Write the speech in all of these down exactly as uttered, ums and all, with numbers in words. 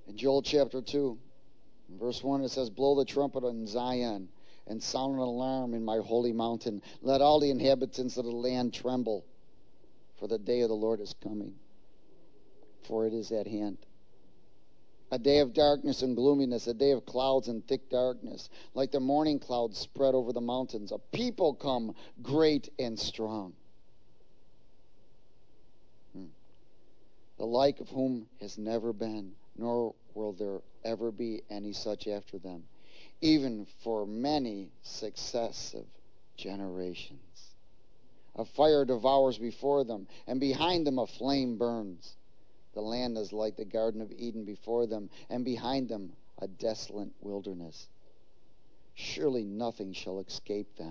In Joel chapter two, in verse one, it says, blow the trumpet in Zion and sound an alarm in my holy mountain. Let all the inhabitants of the land tremble, for the day of the Lord is coming, for it is at hand. A day of darkness and gloominess, a day of clouds and thick darkness, like the morning clouds spread over the mountains. A people come great and strong, hmm. the like of whom has never been, nor will there ever be any such after them, even for many successive generations. A fire devours before them, and behind them a flame burns. The land is like the Garden of Eden before them, and behind them a desolate wilderness. Surely nothing shall escape them.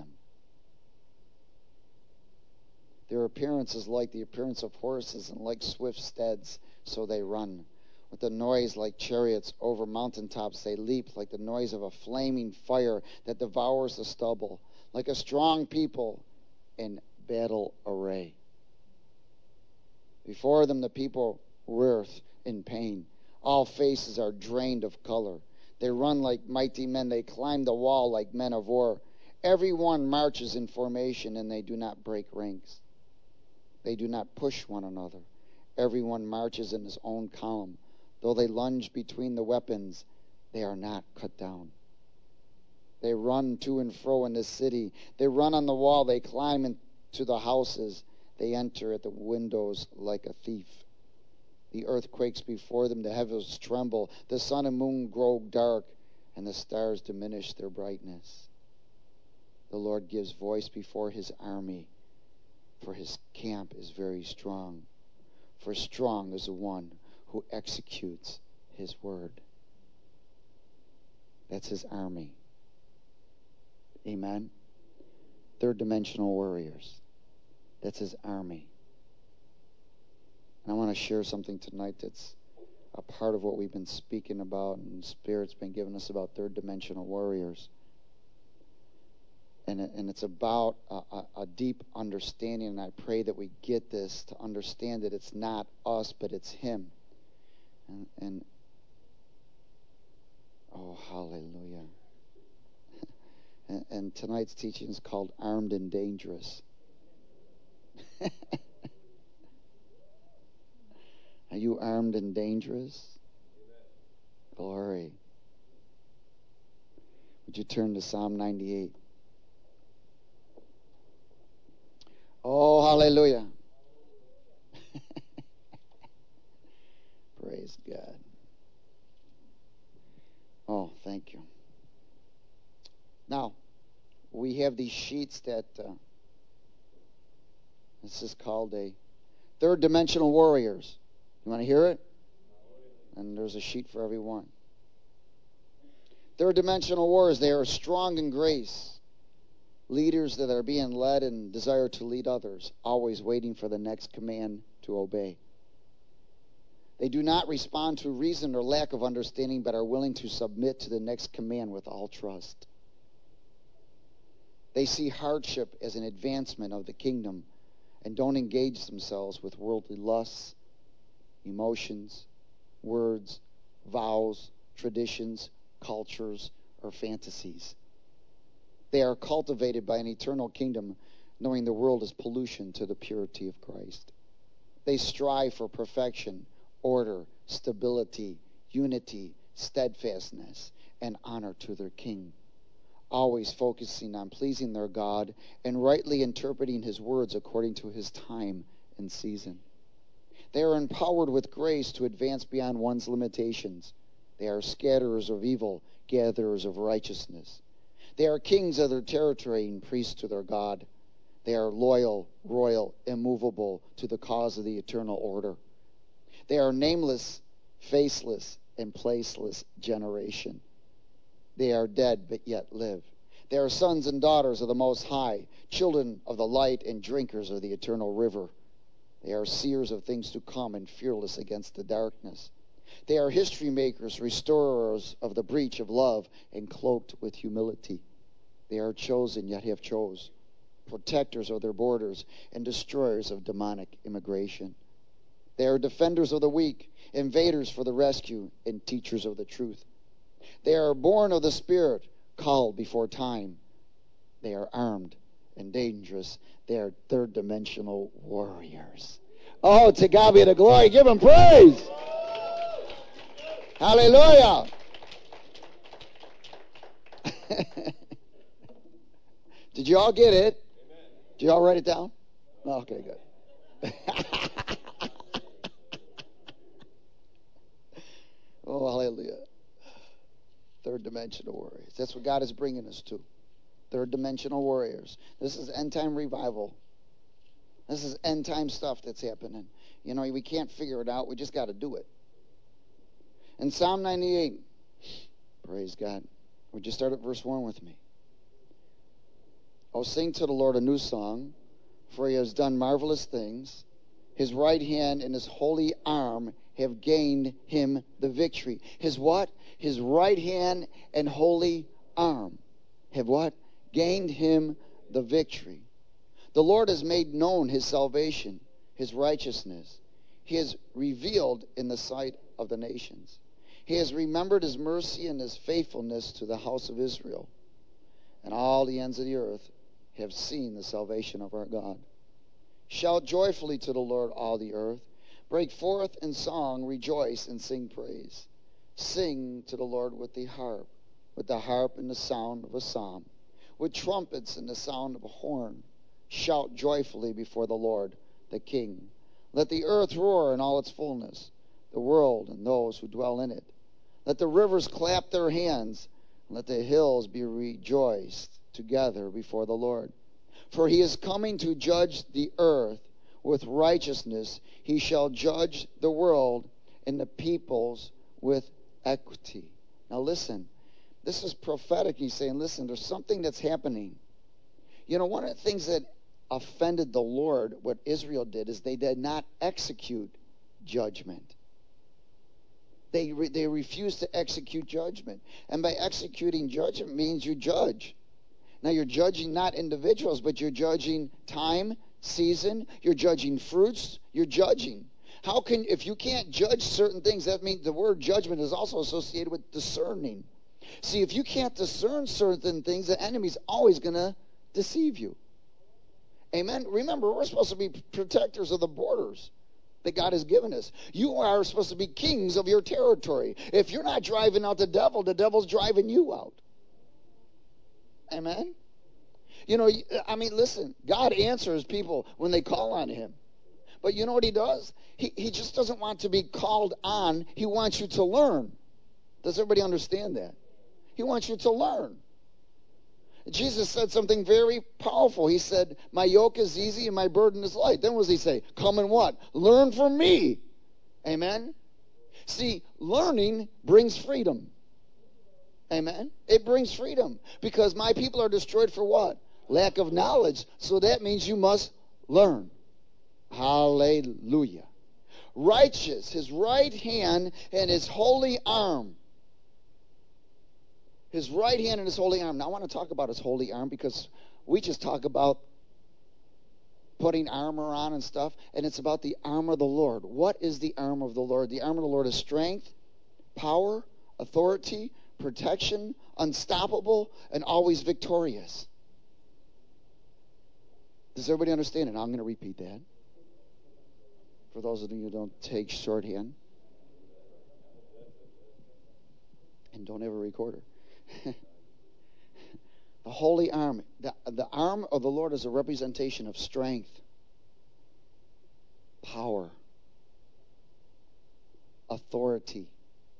Their appearance is like the appearance of horses, and like swift steeds, so they run. With a noise like chariots over mountaintops they leap, like the noise of a flaming fire that devours the stubble, like a strong people in battle array. Before them the people writhe in pain. All faces are drained of color. They run like mighty men. They climb the wall like men of war. Everyone marches in formation, and they do not break ranks. They do not push one another. Everyone marches in his own column. Though they lunge between the weapons, they are not cut down. They run to and fro in the city. They run on the wall. They climb into the houses. They enter at the windows like a thief. The earth quakes before them. The heavens tremble. The sun and moon grow dark, and the stars diminish their brightness. The Lord gives voice before his army, for his camp is very strong. For strong is the one who executes his word. That's his army. Amen. Third dimensional warriors. That's his army. And I want to share something tonight that's a part of what we've been speaking about, and Spirit's been giving us about third dimensional warriors. And, it, and it's about a, a, a deep understanding, and I pray that we get this to understand that it's not us, but it's him. And, and oh, hallelujah. and, and tonight's teaching is called Armed and Dangerous. Are you armed and dangerous? Amen. Glory. Would you turn to Psalm ninety-eight? Oh, hallelujah. Praise God. Oh, thank you. Now, we have these sheets that, uh, this is called a third dimensional warriors. You want to hear it? And there's a sheet for every one. Third dimensional warriors, they are strong in grace. Leaders that are being led and desire to lead others, always waiting for the next command to obey. They do not respond to reason or lack of understanding, but are willing to submit to the next command with all trust. They see hardship as an advancement of the kingdom and don't engage themselves with worldly lusts, emotions, words, vows, traditions, cultures, or fantasies. They are cultivated by an eternal kingdom, knowing the world is pollution to the purity of Christ. They strive for perfection, order, stability, unity, steadfastness, and honor to their King, always focusing on pleasing their God and rightly interpreting his words according to his time and season. They are empowered with grace to advance beyond one's limitations. They are scatterers of evil, gatherers of righteousness. They are kings of their territory and priests to their God. They are loyal, royal, immovable to the cause of the eternal order. They are nameless, faceless, and placeless generation. They are dead, but yet live. They are sons and daughters of the Most High, children of the light and drinkers of the eternal river. They are seers of things to come and fearless against the darkness. They are history makers, restorers of the breach of love, and cloaked with humility. They are chosen, yet have chose, protectors of their borders, and destroyers of demonic immigration. They are defenders of the weak, invaders for the rescue, and teachers of the truth. They are born of the Spirit, called before time. They are armed and dangerous. They are third-dimensional warriors. Oh, to God be the glory. Give him praise. Hallelujah. Did you all get it? Did you all write it down? Okay, good. Oh, hallelujah. Third dimensional warriors. That's what God is bringing us to. Third dimensional warriors. This is end time revival. This is end time stuff that's happening. You know, we can't figure it out. We just got to do it. In Psalm ninety-eight, praise God. Would you start at verse one with me? Oh, sing to the Lord a new song, for he has done marvelous things. His right hand and his holy arm have gained him the victory. His what? His right hand and holy arm have what? Gained him the victory. The Lord has made known his salvation, his righteousness. He has revealed in the sight of the nations. He has remembered his mercy and his faithfulness to the house of Israel. And all the ends of the earth have seen the salvation of our God. Shout joyfully to the Lord, all the earth. Break forth in song, rejoice, and sing praise. Sing to the Lord with the harp, with the harp and the sound of a psalm, with trumpets and the sound of a horn. Shout joyfully before the Lord, the King. Let the earth roar in all its fullness, the world and those who dwell in it. Let the rivers clap their hands, and let the hills be rejoiced together before the Lord. For he is coming to judge the earth with righteousness. He shall judge the world and the peoples with equity. Now listen, this is prophetic. He's saying, listen, there's something that's happening. You know, one of the things that offended the Lord, what Israel did, is they did not execute judgment. They re, they refused to execute judgment. And by executing judgment means you judge. Now you're judging not individuals, but you're judging time, season, you're judging fruits, you're judging. How can, if you can't judge certain things, that means the word judgment is also associated with discerning. See, if you can't discern certain things, the enemy's always going to deceive you. Amen? Remember, we're supposed to be protectors of the borders that God has given us. You are supposed to be kings of your territory. If you're not driving out the devil, the devil's driving you out. Amen? You know, I mean, listen, God answers people when they call on him. But you know what he does? He, he just doesn't want to be called on. He wants you to learn. Does everybody understand that? He wants you to learn. Jesus said something very powerful. He said, my yoke is easy and my burden is light. Then what does he say? Come and what? Learn from me. Amen? See, learning brings freedom. Amen? It brings freedom. Because my people are destroyed for what? Lack of knowledge. So that means you must learn. Hallelujah. Righteous, his right hand and his holy arm. His right hand and his holy arm. Now I want to talk about his holy arm because we just talk about putting armor on and stuff, and it's about the arm of the Lord. What is the arm of the Lord? The arm of the Lord is strength, power, authority, protection, unstoppable, and always victorious. Does everybody understand it? I'm going to repeat that. For those of you who don't take shorthand. And don't ever record her. The holy arm. The, the arm of the Lord is a representation of strength, power, authority,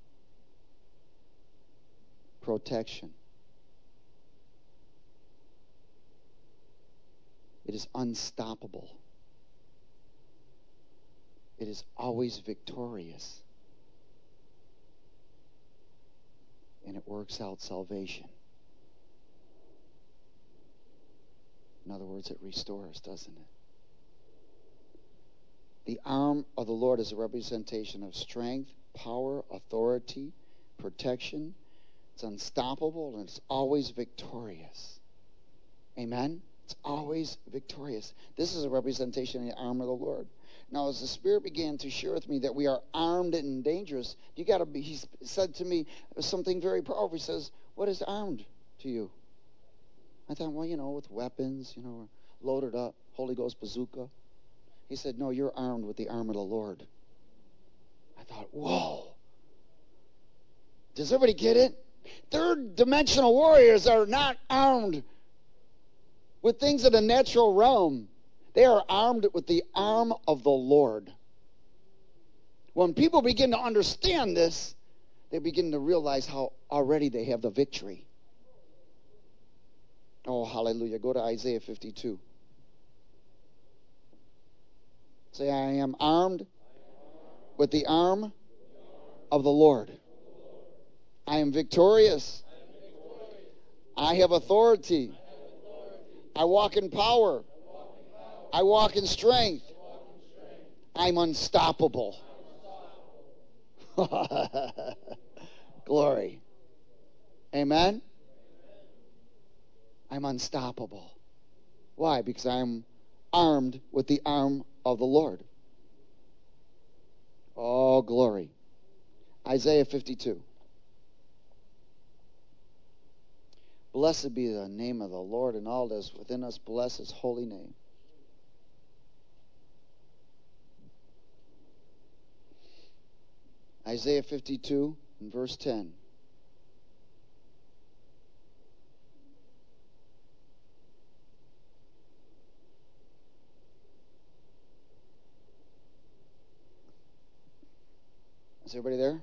protection. It is unstoppable. It is always victorious. And it works out salvation. In other words, it restores, doesn't it? The arm of the Lord is a representation of strength, power, authority, protection. It's unstoppable and it's always victorious. Amen? It's always victorious. This is a representation of the arm of the Lord. Now, as the Spirit began to share with me that we are armed and dangerous, you got to be, he said to me something very powerful. He says, what is armed to you? I thought, well, you know, with weapons, you know, loaded up, Holy Ghost bazooka. He said, no, you're armed with the arm of the Lord. I thought, whoa. Does everybody get it? Third dimensional warriors are not armed with things of the natural realm. They are armed with the arm of the Lord. When people begin to understand this, they begin to realize how already they have the victory. Oh, hallelujah. Go to Isaiah fifty-two. Say, I am armed with the arm of the Lord. I am victorious. I have authority. I walk in power. I walk in strength. I'm unstoppable. Glory. Amen? I'm unstoppable. Why? Because I'm armed with the arm of the Lord. Oh, glory. Isaiah fifty-two. Blessed be the name of the Lord, and all that is within us, bless his holy name. Isaiah fifty-two and verse ten. Is everybody there?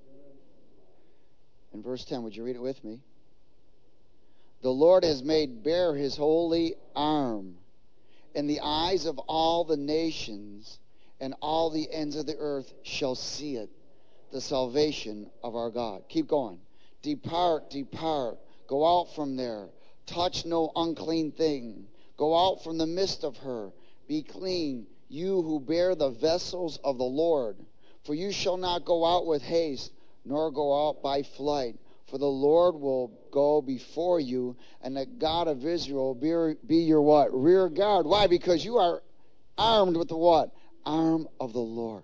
In verse ten, would you read it with me? The Lord has made bare his holy arm in the eyes of all the nations, and all the ends of the earth shall see it, the salvation of our God. Keep going. Depart, depart. Go out from there. Touch no unclean thing. Go out from the midst of her. Be clean, you who bear the vessels of the Lord. For you shall not go out with haste, nor go out by flight. For the Lord will go before you, and the God of Israel will be, be your what? Rear guard. Why? Because you are armed with the what? Arm of the Lord.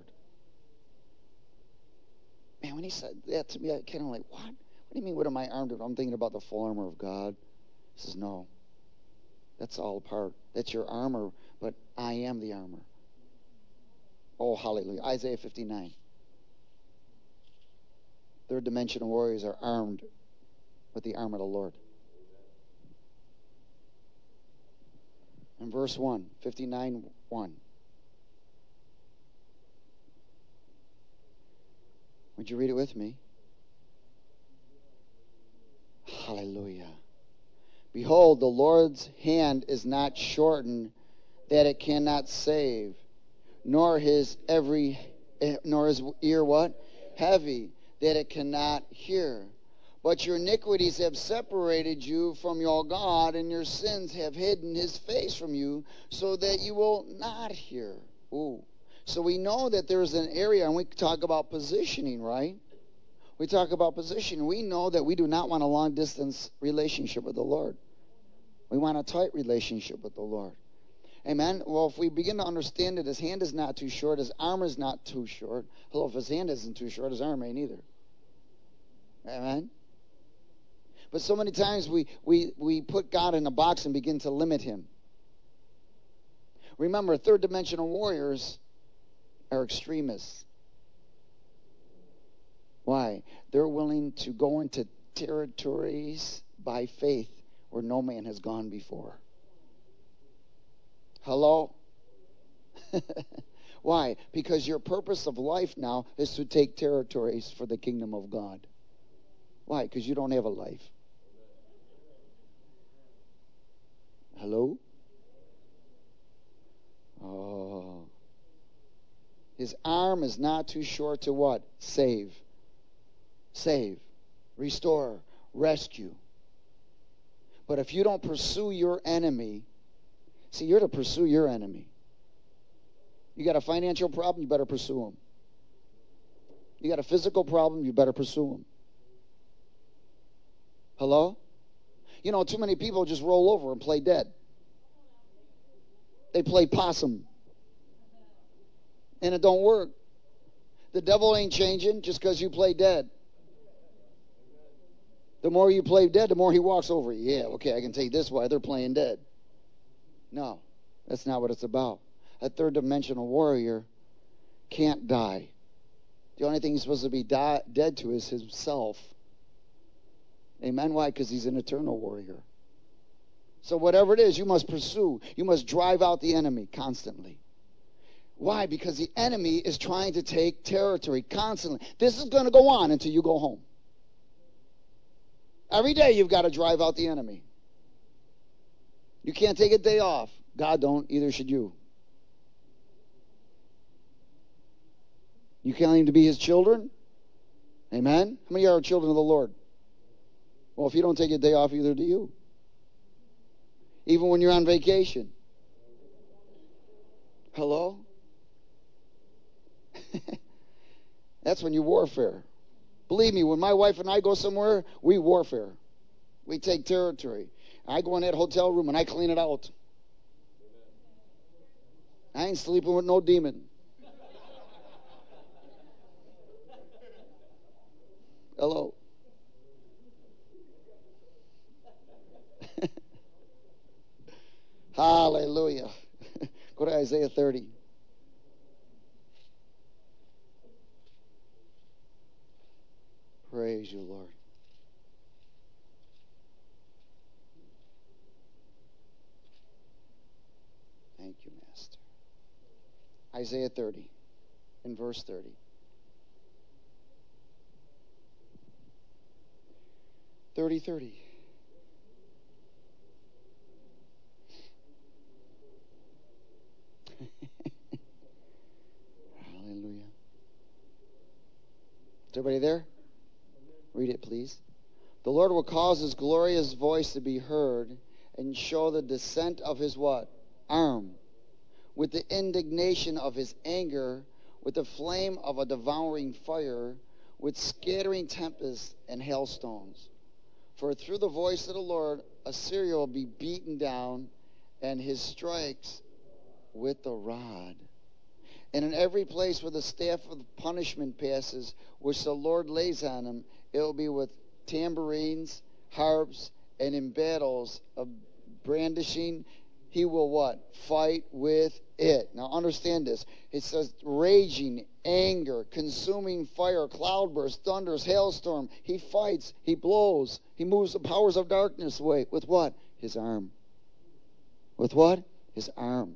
Man, when he said that to me, I kind of like, what? What do you mean, what am I armed with? I'm thinking about the full armor of God. He says, no. That's all part. That's your armor, but I am the armor. Oh, hallelujah. Isaiah fifty-nine. Third dimensional warriors are armed with the arm of the Lord. In verse one, fifty-nine one. Would you read it with me? Hallelujah. Behold, the Lord's hand is not shortened that it cannot save, nor his every nor his ear what? Heavy, that it cannot hear. But your iniquities have separated you from your God, and your sins have hidden his face from you, so that you will not hear. Ooh. So we know that there's an area, and we talk about positioning, right? We talk about positioning. We know that we do not want a long-distance relationship with the Lord. We want a tight relationship with the Lord. Amen? Well, if we begin to understand that his hand is not too short, his arm is not too short. Hello, if his hand isn't too short, his arm ain't either. Amen? But so many times we, we, we put God in a box and begin to limit him. Remember, third dimensional warriors are extremists. Why? They're willing to go into territories by faith where no man has gone before. Hello? Why? Because your purpose of life now is to take territories for the kingdom of God. Why? Because you don't have a life. Hello? Oh. His arm is not too short to what? Save. Save. Restore. Rescue. But if you don't pursue your enemy, see, you're to pursue your enemy. You got a financial problem, you better pursue him. You got a physical problem, you better pursue him. Hello? You know, too many people just roll over and play dead. They play possum. And it don't work. The devil ain't changing just because you play dead. The more you play dead, the more he walks over you. Yeah, okay, I can take this why they're playing dead. No, that's not what it's about. A third dimensional warrior can't die. The only thing he's supposed to be die, dead to is himself. Amen? Why? Because he's an eternal warrior. So whatever it is, you must pursue. You must drive out the enemy constantly. Why? Because the enemy is trying to take territory constantly. This is going to go on until you go home. Every day you've got to drive out the enemy. You can't take a day off. God don't, either should you. You claim to be his children? Amen? How many are children of the Lord? Well, if you don't take a day off, either do you. Even when you're on vacation. Hello? That's when you warfare. Believe me, when my wife and I go somewhere, we warfare. We take territory. I go in that hotel room and I clean it out. I ain't sleeping with no demon. Hello? Hallelujah. Go to Isaiah thirty. Praise you, Lord. Thank you, Master. Isaiah thirty, in verse thirty. thirty, thirty. Hallelujah. Is everybody there? Read it, please. The Lord will cause his glorious voice to be heard and show the descent of his what? Arm. With the indignation of his anger, with the flame of a devouring fire, with scattering tempests and hailstones. For through the voice of the Lord, Assyria will be beaten down, and his strikes with the rod. And in every place where the staff of punishment passes, which the Lord lays on him, it will be with tambourines, harps, and in battles of brandishing, he will what? Fight with it. Now understand this. It says raging, anger, consuming fire, cloudburst, thunders, hailstorm. He fights, he blows, he moves the powers of darkness away. With what? His arm. With what? His arm.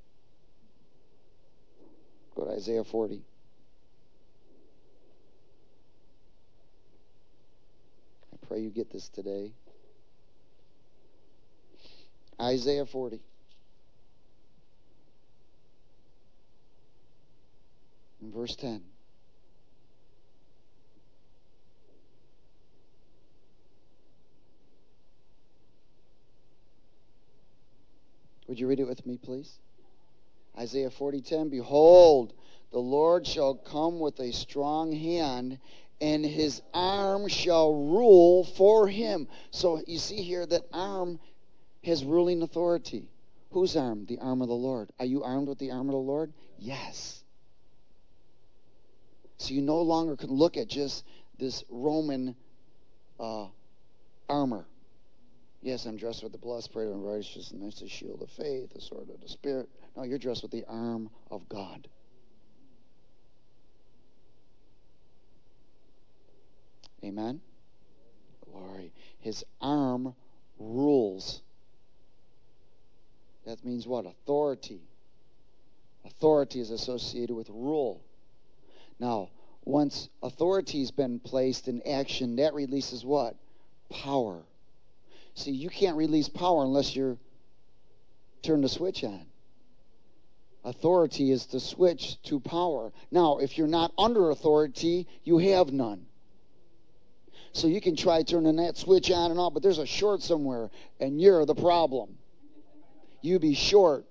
Go to Isaiah forty. I pray you get this today. Isaiah forty. In verse ten. Would you read it with me, please? Isaiah forty ten. Behold, the Lord shall come with a strong hand, and his arm shall rule for him. So you see here that arm has ruling authority. Whose arm? The arm of the Lord. Are you armed with the arm of the Lord? Yes. So you no longer can look at just this Roman uh, armor. Yes, I'm dressed with the breastplate of righteousness, the shield of faith, the sword of the Spirit. No, you're dressed with the arm of God. Amen? Glory. His arm rules. That means what? Authority. Authority is associated with rule. Now, once authority has been placed in action, that releases what? Power. See, you can't release power unless you turn the switch on. Authority is the switch to power. Now, if you're not under authority, you have none. So you can try turning that switch on and off, but there's a short somewhere, and you're the problem. You be short.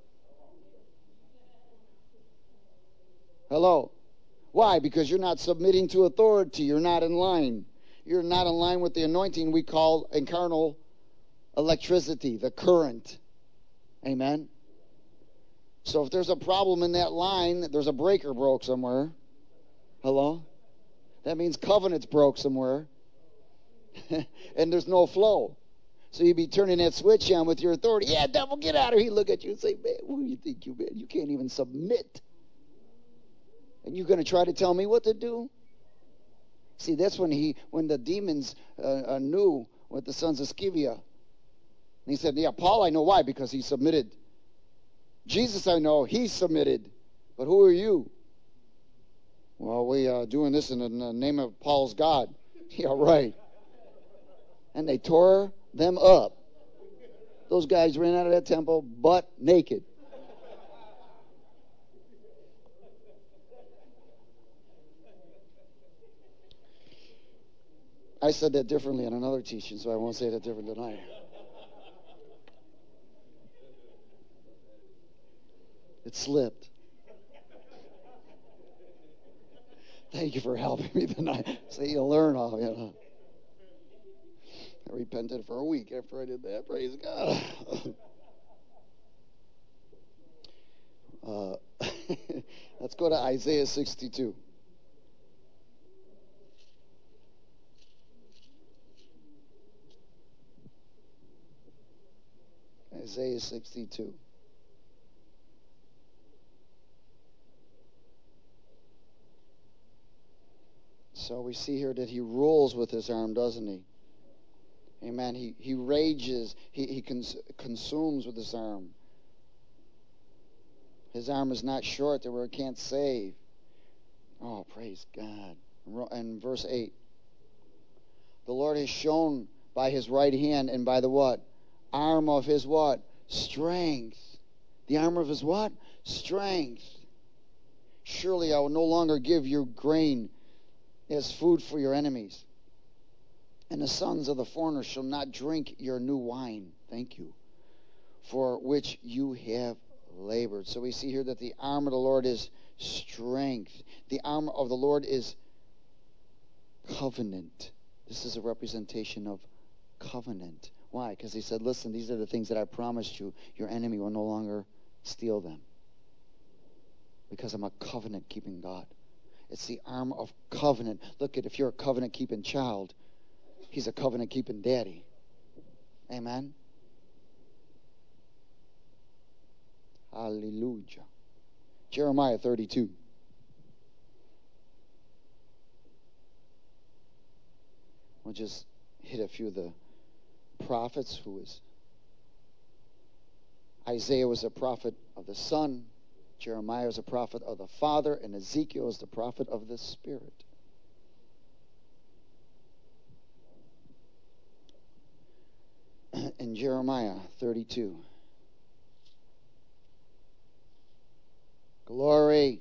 Hello? Why? Because you're not submitting to authority. You're not in line. You're not in line with the anointing we call incarnal electricity, the current. Amen? So if there's a problem in that line, there's a breaker broke somewhere. Hello? That means covenant's broke somewhere. And there's no flow. So you'd be turning that switch on with your authority. Yeah, devil, get out of here. He'd look at you and say, man, who do you think you man? You can't even submit. And you're going to try to tell me what to do? See, that's when he, when the demons uh, uh, knew with the sons of Sceva. And he said, yeah, Paul, I know why, because he submitted. Jesus, I know, he submitted. But who are you? Well, we are doing this in the name of Paul's God. Yeah, right. And they tore them up. Those guys ran out of that temple butt naked. I said that differently in another teaching, so I won't say that different tonight. It slipped. Thank you for helping me tonight. So you'll learn all, you know. I repented for a week after I did that. Praise God. uh, let's go to Isaiah sixty-two. Isaiah sixty-two. So we see here that he rules with his arm, doesn't he? Amen. He he rages. He, he cons- consumes with his arm. His arm is not short that where it can't save. Oh, praise God. And verse eight. The Lord has shown by his right hand and by the what? Arm of his what? Strength. The arm of his what? Strength. Surely I will no longer give you grain as food for your enemies. And the sons of the foreigners shall not drink your new wine. Thank you. For which you have labored. So we see here that the arm of the Lord is strength. The arm of the Lord is covenant. This is a representation of covenant. Why? Because he said, listen, these are the things that I promised you. Your enemy will no longer steal them. Because I'm a covenant-keeping God. It's the arm of covenant. Look at, if you're a covenant-keeping child, he's a covenant-keeping daddy. Amen? Hallelujah. Jeremiah thirty-two. We'll just hit a few of the prophets who was. Isaiah was a prophet of the Son. Jeremiah was a prophet of the Father. And Ezekiel is the prophet of the Spirit. In Jeremiah thirty-two. Glory.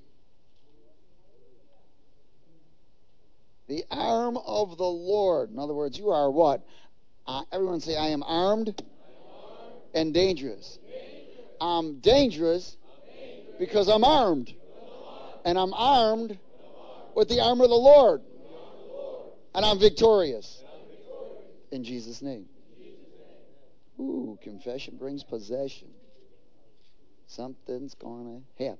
The arm of the Lord. In other words, you are what? Uh, everyone say, I am armed, I am armed and dangerous. dangerous. I'm dangerous, I'm dangerous because I'm armed. Because I'm armed. And I'm armed, and I'm armed with the arm of the Lord. The of the Lord. And I'm victorious. And I'm victorious. In Jesus' name. In Jesus' name. Ooh, confession brings possession. Something's going to happen.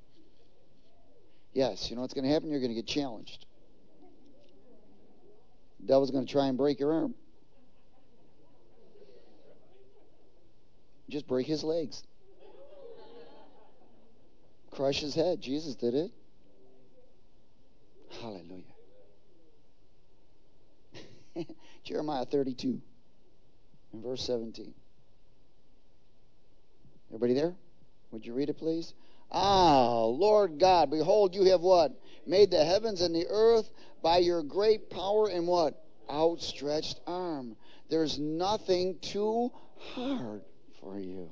Yes, you know what's going to happen? You're going to get challenged. The devil's going to try and break your arm. Just break his legs. Crush his head. Jesus did it. Hallelujah. Jeremiah thirty-two and verse seventeen. Everybody there? Would you read it, please? Ah, Lord God, behold, you have what? Made the heavens and the earth by your great power and what? Outstretched arm. There's nothing too hard for you.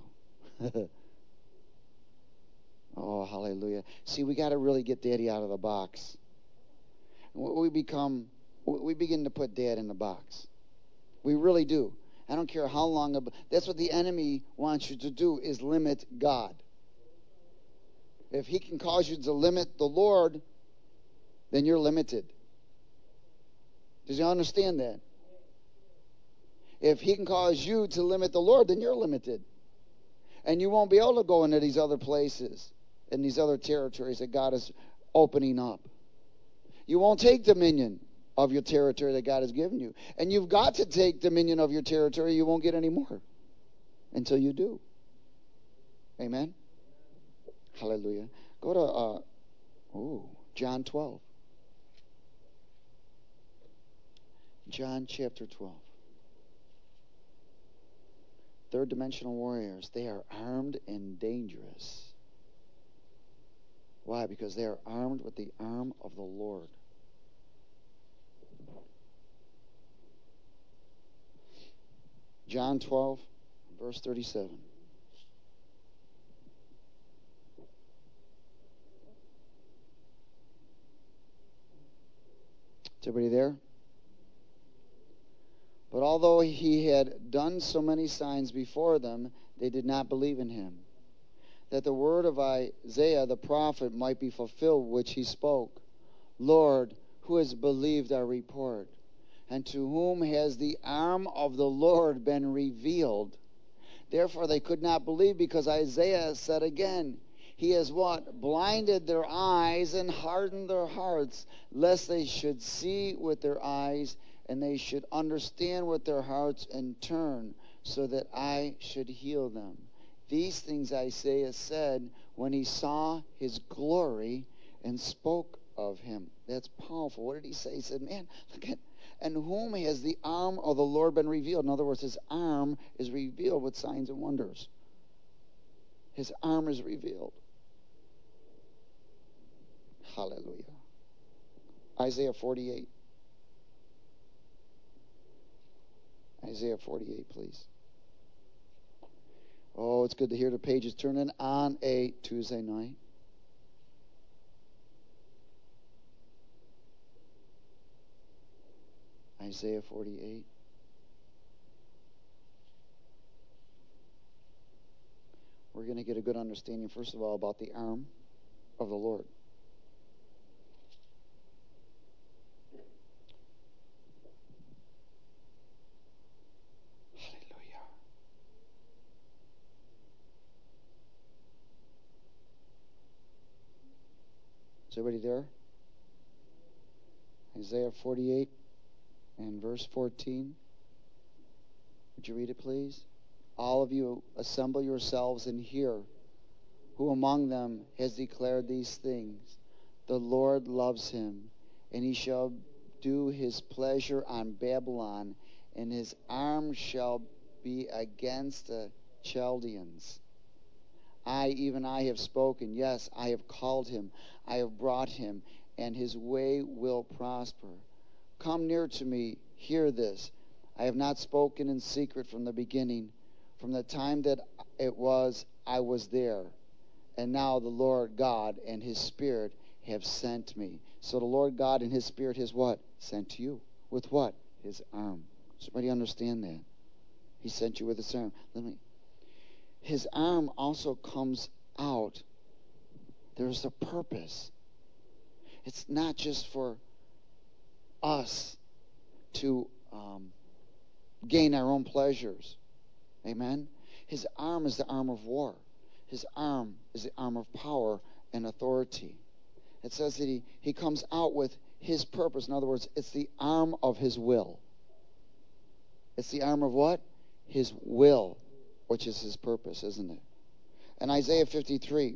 Oh, hallelujah. See, we got to really get Daddy out of the box. We become, we begin to put Dad in the box. We really do. I don't care how long. That's what the enemy wants you to do, is limit God. If he can cause you to limit the Lord, then you're limited. Does you understand that? If he can cause you to limit the Lord, then you're limited. And you won't be able to go into these other places, in these other territories that God is opening up. You won't take dominion of your territory that God has given you. And you've got to take dominion of your territory. You won't get any more until you do. Amen? Hallelujah. Go to uh, oh, John twelve. John chapter twelve. Third dimensional warriors, they are armed and dangerous. Why? Because they are armed with the arm of the Lord. John twelve, verse thirty-seven. Is everybody there? But although he had done so many signs before them, they did not believe in him, that the word of Isaiah the prophet might be fulfilled, which he spoke. Lord, who has believed our report? And to whom has the arm of the Lord been revealed? Therefore they could not believe, because Isaiah said again, he has what? Blinded their eyes and hardened their hearts, lest they should see with their eyes, and they should understand with their hearts and turn, so that I should heal them. These things Isaiah said when he saw his glory and spoke of him. That's powerful. What did he say? He said, man, look at, and whom has the arm of the Lord been revealed? In other words, his arm is revealed with signs and wonders. His arm is revealed. Hallelujah. Isaiah forty-eight. Isaiah forty-eight, please. Oh, it's good to hear the pages turning on a Tuesday night. Isaiah forty-eight. We're going to get a good understanding, first of all, about the arm of the Lord. Is everybody there? Isaiah forty-eight and verse fourteen. Would you read it, please? All of you assemble yourselves and hear. Who among them has declared these things? The Lord loves him, and he shall do his pleasure on Babylon, and his arm shall be against the Chaldeans. I, even I, have spoken. Yes, I have called him. I have brought him, and his way will prosper. Come near to me. Hear this. I have not spoken in secret from the beginning. From the time that it was, I was there. And now the Lord God and his Spirit have sent me. So the Lord God and his Spirit has what? Sent to you. With what? His arm. Does everybody understand that? He sent you with his arm. Let me... His arm also comes out. There's a purpose. It's not just for us to um, gain our own pleasures. Amen? His arm is the arm of war. His arm is the arm of power and authority. It says that he, he comes out with his purpose. In other words, it's the arm of his will. It's the arm of what? His will, which is his purpose, isn't it? And Isaiah fifty-three.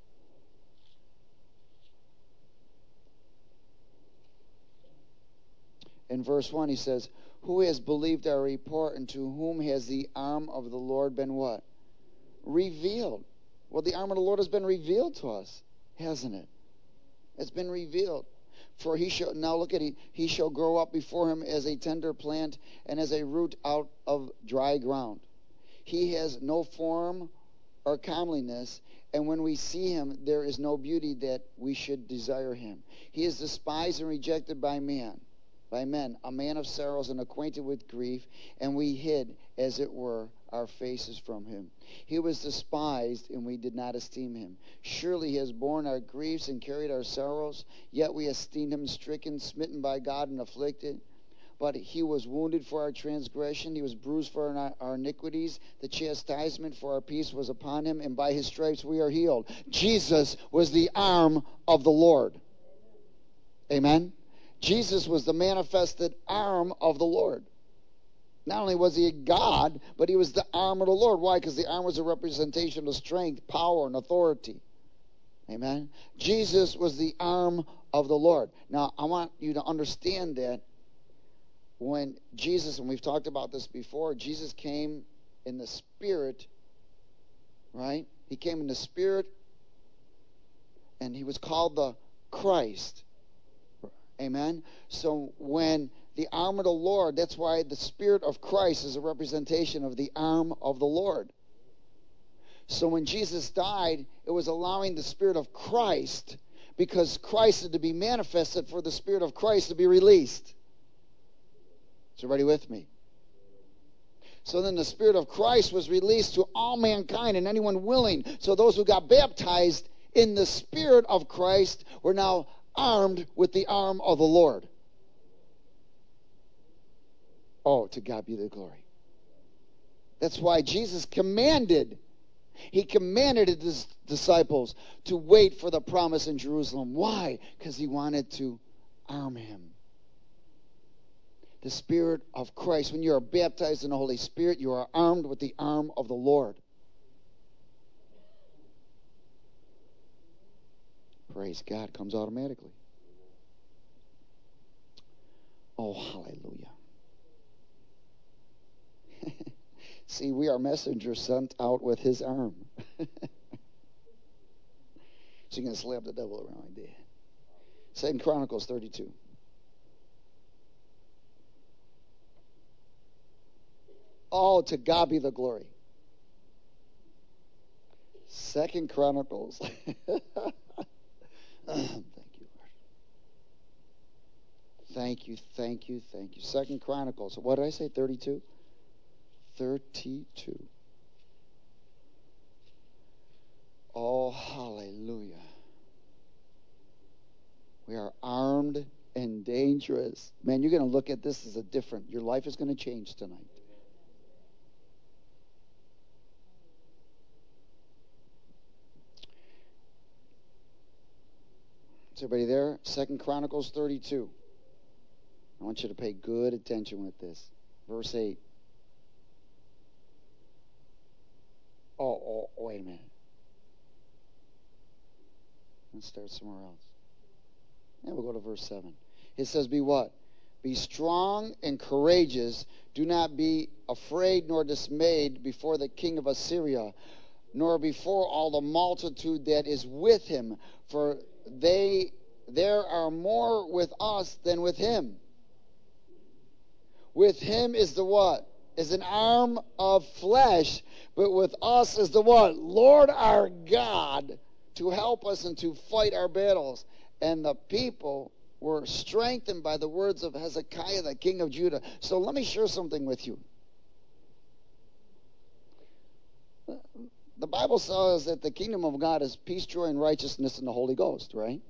In verse one, he says, who has believed our report, and to whom has the arm of the Lord been what? Revealed. Well, the arm of the Lord has been revealed to us, hasn't it? It's been revealed. For he shall, now look at it, he shall grow up before him as a tender plant and as a root out of dry ground. He has no form or comeliness, and when we see him, there is no beauty that we should desire him. He is despised and rejected by man, by men, a man of sorrows and acquainted with grief, and we hid, as it were, our faces from him. He was despised, and we did not esteem him. Surely he has borne our griefs and carried our sorrows, yet we esteemed him stricken, smitten by God, and afflicted. but he was wounded for our transgression. He was bruised for our, our iniquities. The chastisement for our peace was upon him, and by his stripes we are healed. Jesus was the arm of the Lord. Amen? Jesus was the manifested arm of the Lord. Not only was he a God, but he was the arm of the Lord. Why? Because the arm was a representation of strength, power, and authority. Amen? Jesus was the arm of the Lord. Now, I want you to understand that when Jesus, and we've talked about this before, Jesus came in the Spirit, right? He came in the Spirit, and he was called the Christ. Amen? So when the arm of the Lord, that's why the Spirit of Christ is a representation of the arm of the Lord. So when Jesus died, it was allowing the Spirit of Christ, because Christ had to be manifested for the Spirit of Christ to be released. Is everybody with me? So then the Spirit of Christ was released to all mankind and anyone willing. So those who got baptized in the Spirit of Christ were now armed with the arm of the Lord. Oh, to God be the glory. That's why Jesus commanded, he commanded his disciples to wait for the promise in Jerusalem. Why? Because he wanted to arm him. The Spirit of Christ. When you are baptized in the Holy Spirit, you are armed with the arm of the Lord. Praise God. Comes automatically. Oh, hallelujah. See, we are messengers sent out with his arm. So you're going to slap the devil around like that. Second Chronicles thirty-two. Oh, to God be the glory. Second Chronicles. Thank you, Lord. Thank you, thank you, thank you. Second Chronicles. What did I say? thirty-two? thirty-two. Oh, hallelujah. We are armed and dangerous. Man, you're going to look at this as a different. Your life is going to change tonight. Is everybody there? Second Chronicles thirty-two. I want you to pay good attention with this. Verse eight. Oh, oh, wait a minute. Let's start somewhere else. And we'll go to verse seven. It says, be what? Be strong and courageous. Do not be afraid nor dismayed before the king of Assyria, nor before all the multitude that is with him. For they there are more with us than with him. With him is the what? Is an arm of flesh, but with us is the what? Lord our God, to help us and to fight our battles. And the people were strengthened by the words of Hezekiah, the king of Judah. So let me share something with you. The Bible says that the kingdom of God is peace, joy, and righteousness in the Holy Ghost, right?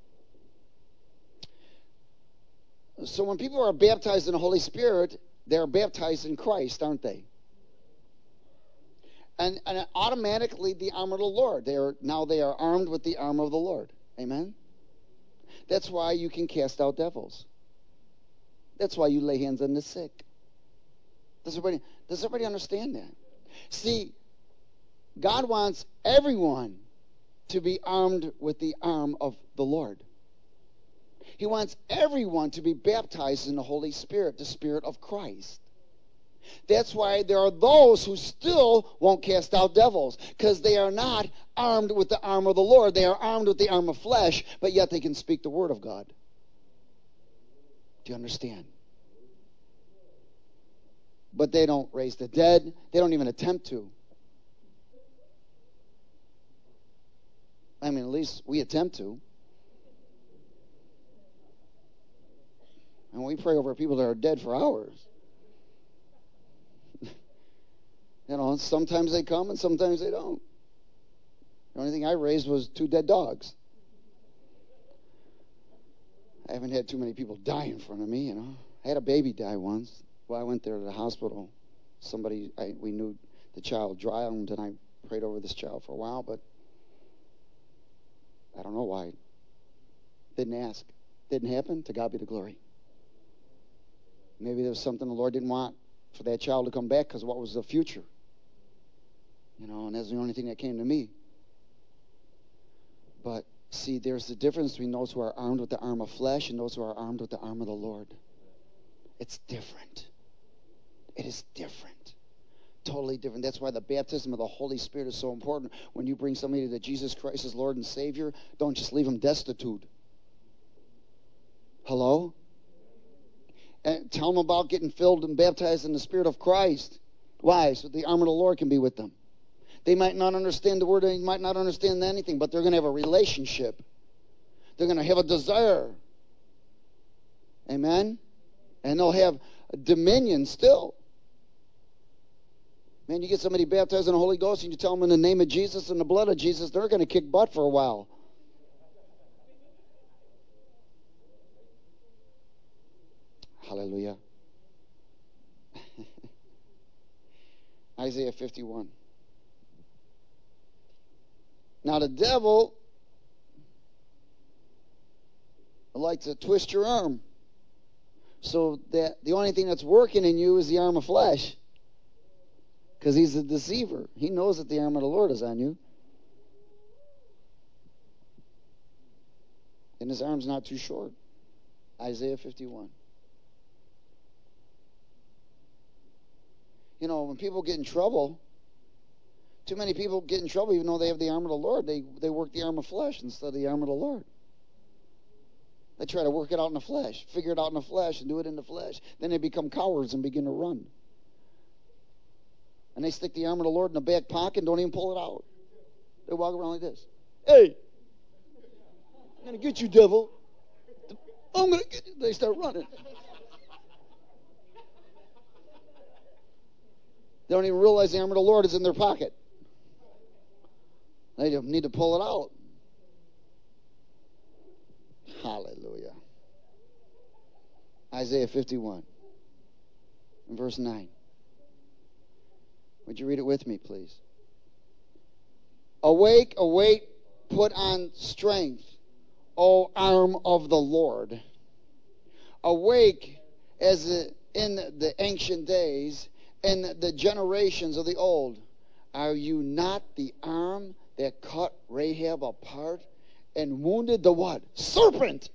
So when people are baptized in the Holy Spirit, they're baptized in Christ, aren't they? And, and automatically the arm of the Lord. They are now they are armed with the arm of the Lord. Amen? That's why you can cast out devils. That's why you lay hands on the sick. Does everybody, does everybody understand that? See, God wants everyone to be armed with the arm of the Lord. He wants everyone to be baptized in the Holy Spirit, the Spirit of Christ. That's why there are those who still won't cast out devils, because they are not armed with the arm of the Lord. They are armed with the arm of flesh, but yet they can speak the word of God. Do you understand? But they don't raise the dead. They don't even attempt to. I mean, at least we attempt to. And we pray over people that are dead for hours. You know, sometimes they come and sometimes they don't. The only thing I raised was two dead dogs. I haven't had too many people die in front of me, you know. I had a baby die once. Well, I went there to the hospital. Somebody, I, we knew the child drowned, and I prayed over this child for a while, but I don't know why. Didn't ask. Didn't happen. To God be the glory. Maybe there was something the Lord didn't want for that child to come back because what was the future? You know, and that's the only thing that came to me. But see, there's the difference between those who are armed with the arm of flesh and those who are armed with the arm of the Lord. It's different. It is different. Totally different. That's why the baptism of the Holy Spirit is so important. When you bring somebody to Jesus Christ as Lord and Savior, don't just leave them destitute. Hello? And tell them about getting filled and baptized in the Spirit of Christ. Why? So the arm of the Lord can be with them. They might not understand the word, they might not understand anything, but they're going to have a relationship. They're going to have a desire. Amen? And they'll have dominion still. Man, you get somebody baptized in the Holy Ghost and you tell them in the name of Jesus and the blood of Jesus, they're going to kick butt for a while. Hallelujah. Isaiah fifty-one. Now the devil likes to twist your arm so that the only thing that's working in you is the arm of flesh, because he's a deceiver. He knows that the arm of the Lord is on you, and his arm's not too short. Isaiah fifty-one. You know, when people get in trouble, too many people get in trouble even though they have the arm of the Lord. They, they work the arm of flesh instead of the arm of the Lord. They try to work it out in the flesh, figure it out in the flesh, and do it in the flesh. Then they become cowards and begin to run. And they stick the arm of the Lord in the back pocket and don't even pull it out. They walk around like this. Hey, I'm going to get you, devil. I'm going to get you. They start running. They don't even realize the arm of the Lord is in their pocket. They need to pull it out. Hallelujah. Isaiah fifty-one, verse nine. Would you read it with me, please? Awake, awake, put on strength, O arm of the Lord. Awake as in the ancient days, in the generations of the old. Are you not the arm that cut Rahab apart and wounded the what? Serpent.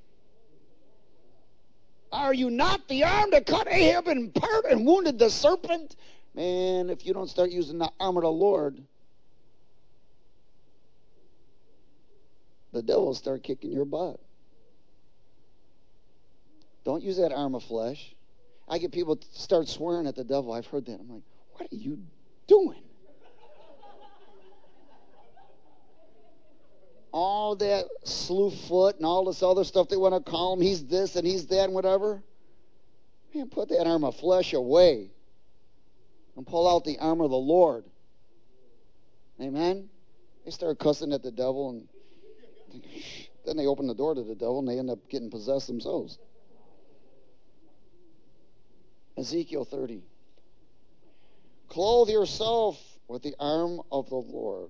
Are you not the arm that cut Ahab apart and wounded the serpent? Man, if you don't start using the arm of the Lord, the devil will start kicking your butt. Don't use that arm of flesh. I get people to start swearing at the devil. I've heard that. I'm like, what are you doing? All that slew foot and all this other stuff they want to call him. He's this and he's that and whatever. Man, put that arm of flesh away and pull out the arm of the Lord. Amen? They start cussing at the devil, and then they open the door to the devil and they end up getting possessed themselves. Ezekiel thirty. Clothe yourself with the arm of the Lord.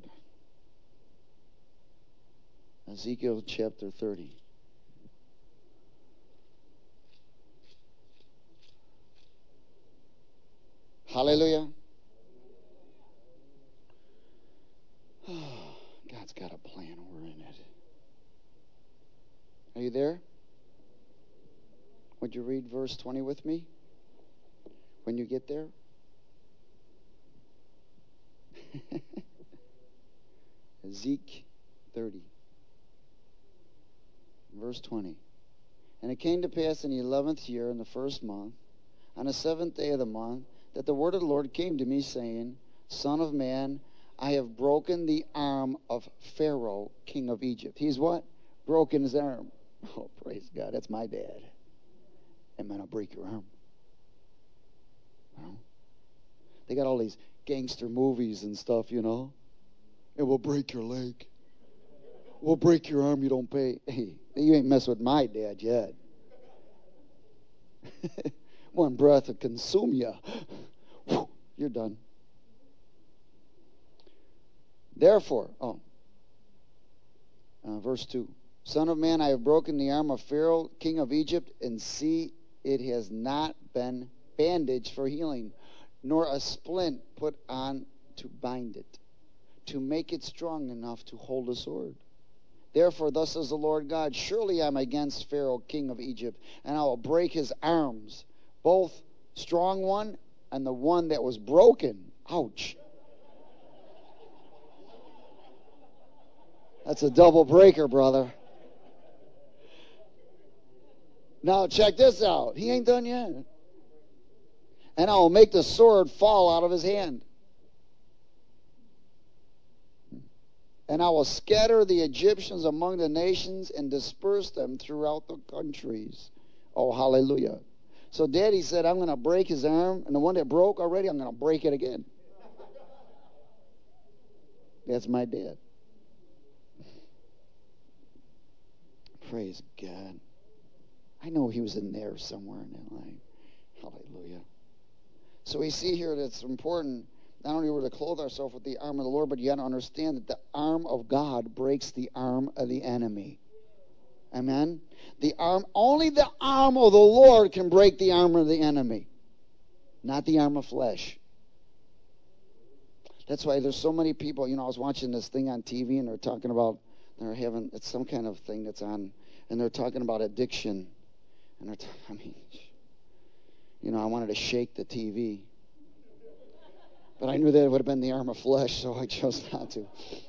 Ezekiel chapter thirty. Hallelujah. God's got a plan. We're in it. Are you there? Would you read verse twenty with me? When you get there? Ezekiel thirty. Verse twenty. And it came to pass in the eleventh year, in the first month, on the seventh day of the month, that the word of the Lord came to me, saying, Son of man, I have broken the arm of Pharaoh, king of Egypt. He's what? Broken his arm. Oh, praise God. That's my dad. Amen. I'll break your arm. Well, they got all these gangster movies and stuff, you know. And we'll break your leg. We'll break your arm, you don't pay. Hey, you ain't messing with my dad yet. One breath will consume you. You're done. Therefore, oh, uh, verse two. Son of man, I have broken the arm of Pharaoh, king of Egypt, and see, it has not been bandaged for healing, nor a splint put on to bind it, to make it strong enough to hold a sword. Therefore, thus says the Lord God, surely I am against Pharaoh, king of Egypt, and I will break his arms, both strong one and the one that was broken. Ouch. That's a double breaker, brother. Now, check this out. He ain't done yet. And I will make the sword fall out of his hand. And I will scatter the Egyptians among the nations and disperse them throughout the countries. Oh, hallelujah. So Daddy said, I'm going to break his arm, and the one that broke already, I'm going to break it again. That's my dad. Praise God. I know he was in there somewhere in that line. Hallelujah. So we see here that it's important not only we're to clothe ourselves with the arm of the Lord, but you got to understand that the arm of God breaks the arm of the enemy. Amen? The arm, only the arm of the Lord can break the arm of the enemy, not the arm of flesh. That's why there's so many people, you know, I was watching this thing on T V and they're talking about, they're having, it's some kind of thing that's on, and they're talking about addiction. And they're, t- I mean, you know, I wanted to shake the T V. But I knew that it would have been the arm of flesh, so I chose not to.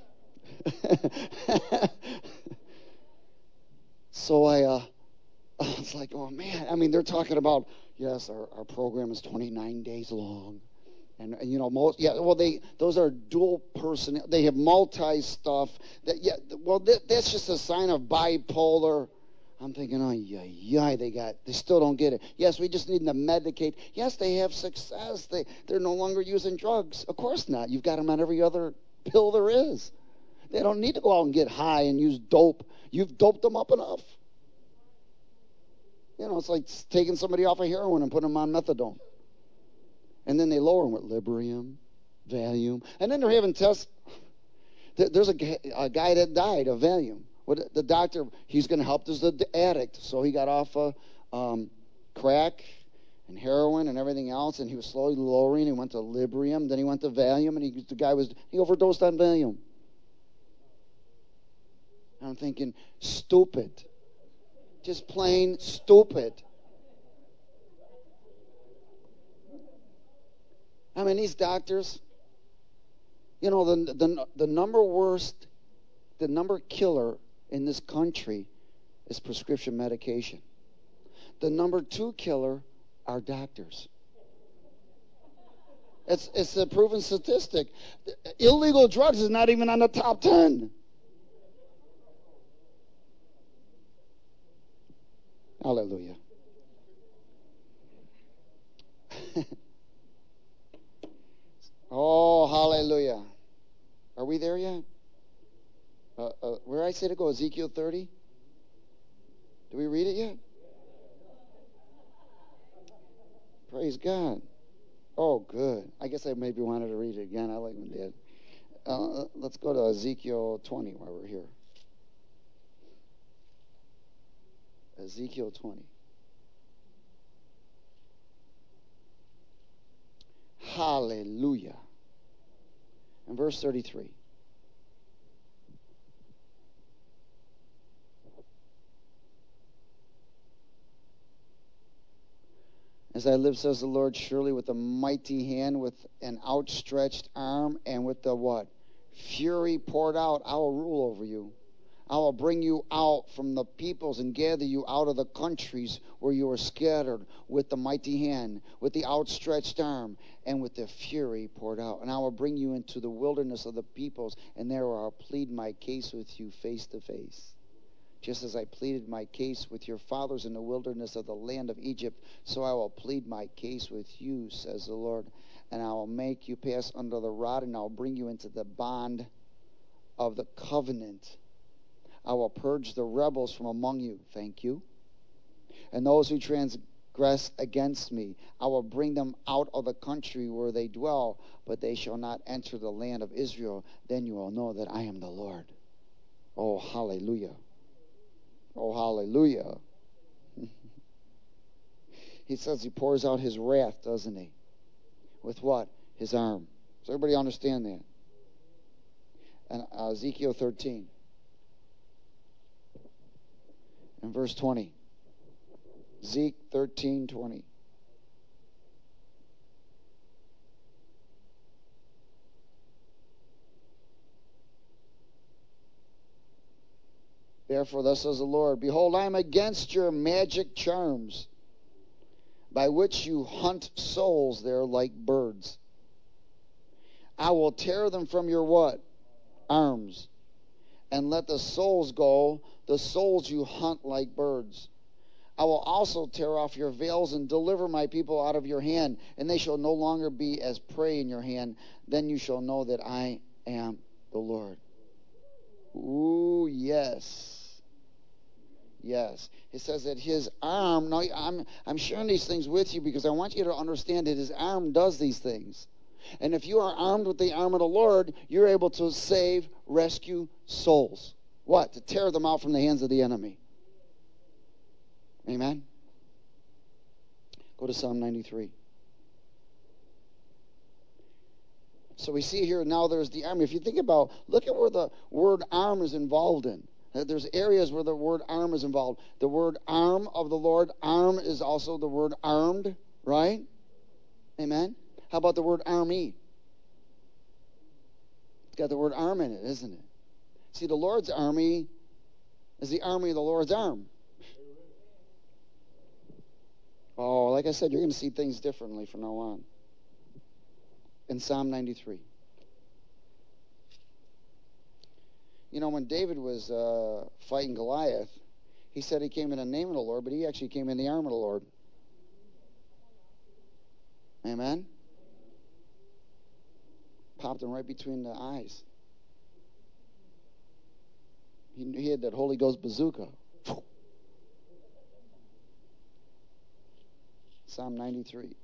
so I, uh, I was like, oh, man. I mean, they're talking about, yes, our, our program is twenty-nine days long. And, and you know, most, yeah, well, they, those are dual person. They have multi stuff. That, yeah, well, that, that's just a sign of bipolar. I'm thinking, oh, yeah, yeah, they got, they still don't get it. Yes, we just need them to medicate. Yes, they have success. They, they're no longer using drugs. Of course not. You've got them on every other pill there is. They don't need to go out and get high and use dope. You've doped them up enough. You know, it's like taking somebody off of heroin and putting them on methadone. And then they lower them with Librium, Valium. And then they're having tests. There's a, a guy that died of Valium. What the doctor, he's going to help this addict. So he got off of um, crack and heroin and everything else, and he was slowly lowering. He went to Librium, then he went to Valium, and he, the guy was, he overdosed on Valium. And I'm thinking, stupid. Just plain stupid. I mean, these doctors, you know, the, the, the number worst, the number killer in this country is prescription medication. The number two killer are doctors. It's it's a proven statistic. Illegal drugs is not even on the top ten. Hallelujah. Oh, hallelujah. Are we there yet? Uh, uh, where I say to go, Ezekiel thirty? Do we read it yet? Praise God. Oh, good. I guess I maybe wanted to read it again. I like when did. Uh, let's go to Ezekiel twenty while we're here. Ezekiel twenty. Hallelujah. And verse thirty-three. As I live, says the Lord, surely with a mighty hand, with an outstretched arm, and with the what? Fury poured out, I will rule over you. I will bring you out from the peoples and gather you out of the countries where you are scattered with the mighty hand, with the outstretched arm, and with the fury poured out. And I will bring you into the wilderness of the peoples, and there I will plead my case with you face to face. Just as I pleaded my case with your fathers in the wilderness of the land of Egypt, so I will plead my case with you, says the Lord. And I will make you pass under the rod, and I will bring you into the bond of the covenant. I will purge the rebels from among you. Thank you. And those who transgress transgress against me. I will bring them out of the country where they dwell, but they shall not enter the land of Israel. Then you will know that I am the Lord. Oh, hallelujah. Oh, hallelujah. He says he pours out his wrath, doesn't he? With what? His arm. Does everybody understand that? And uh, Ezekiel thirteen. And verse twenty. Zeke thirteen twenty. Therefore, thus says the Lord, behold, I am against your magic charms, by which you hunt souls there like birds. I will tear them from your what? Arms. And let the souls go, the souls you hunt like birds. I will also tear off your veils and deliver my people out of your hand, and they shall no longer be as prey in your hand. Then you shall know that I am the Lord. Ooh, yes. Yes. It says that his arm, now I'm, I'm sharing these things with you because I want you to understand that his arm does these things. And if you are armed with the arm of the Lord, you're able to save, rescue souls. What? To tear them out from the hands of the enemy. Amen? Go to Psalm ninety-three. So we see here now there's the arm. If you think about, look at where the word arm is involved in. There's areas where the word arm is involved. The word arm of the Lord, arm is also the word armed, right? Amen? How about the word army? It's got the word arm in it, isn't it? See, the Lord's army is the army of the Lord's arm. Oh, like I said, you're going to see things differently from now on. In Psalm ninety-three. You know, when David was uh, fighting Goliath, he said he came in the name of the Lord, but he actually came in the arm of the Lord. Amen? Popped him right between the eyes. He, he had that Holy Ghost bazooka. Psalm ninety-three.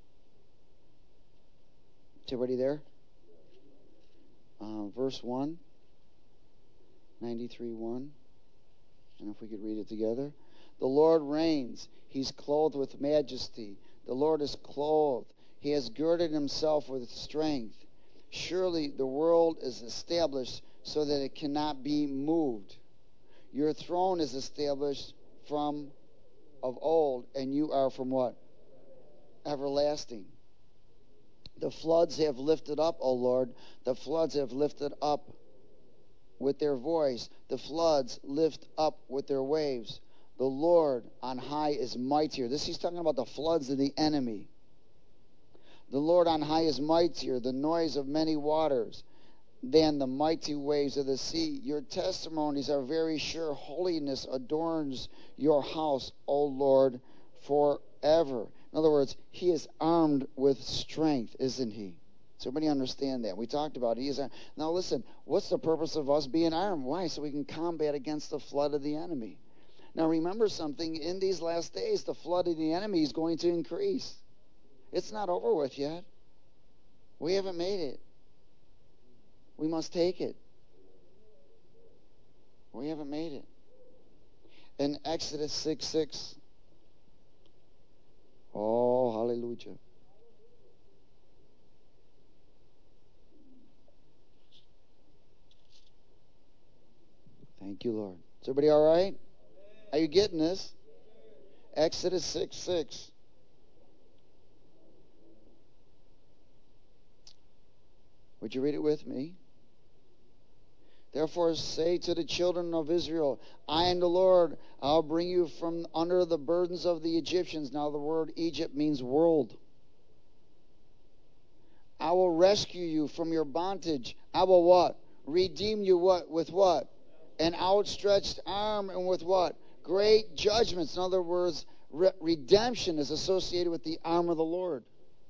Is everybody there? Uh, verse one. ninety-three one. And if we could read it together. The Lord reigns. He's clothed with majesty. The Lord is clothed. He has girded himself with strength. Surely the world is established so that it cannot be moved. Your throne is established from of old, and you are from what? Everlasting. The floods have lifted up, O Lord. The floods have lifted up with their voice. The floods lift up with their waves. The Lord on high is mightier. This he's talking about the floods of the enemy. The Lord on high is mightier, the noise of many waters, than the mighty waves of the sea. Your testimonies are very sure. Holiness adorns your house, O Lord, forever. In other words, he is armed with strength, isn't he? Does everybody understand that? We talked about it. He is armed. Now listen, what's the purpose of us being armed? Why? So we can combat against the flood of the enemy. Now remember something, in these last days, the flood of the enemy is going to increase. It's not over with yet. We haven't made it. We must take it. We haven't made it. In Exodus six six. Oh, hallelujah. Thank you, Lord. Is everybody all right? Are you getting this? Exodus six six. Would you read it with me? Therefore say to the children of Israel, I am the Lord. I'll bring you from under the burdens of the Egyptians. Now the word Egypt means world. I will rescue you from your bondage. I will what? Redeem you what? With what? An outstretched arm, and with what? Great judgments. In other words, re- redemption is associated with the arm of the Lord.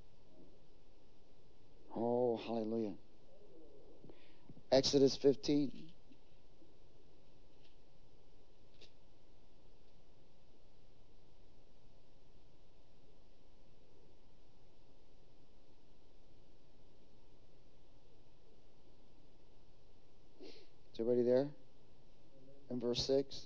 Oh, hallelujah. Exodus fifteen. Is everybody there? In verse six?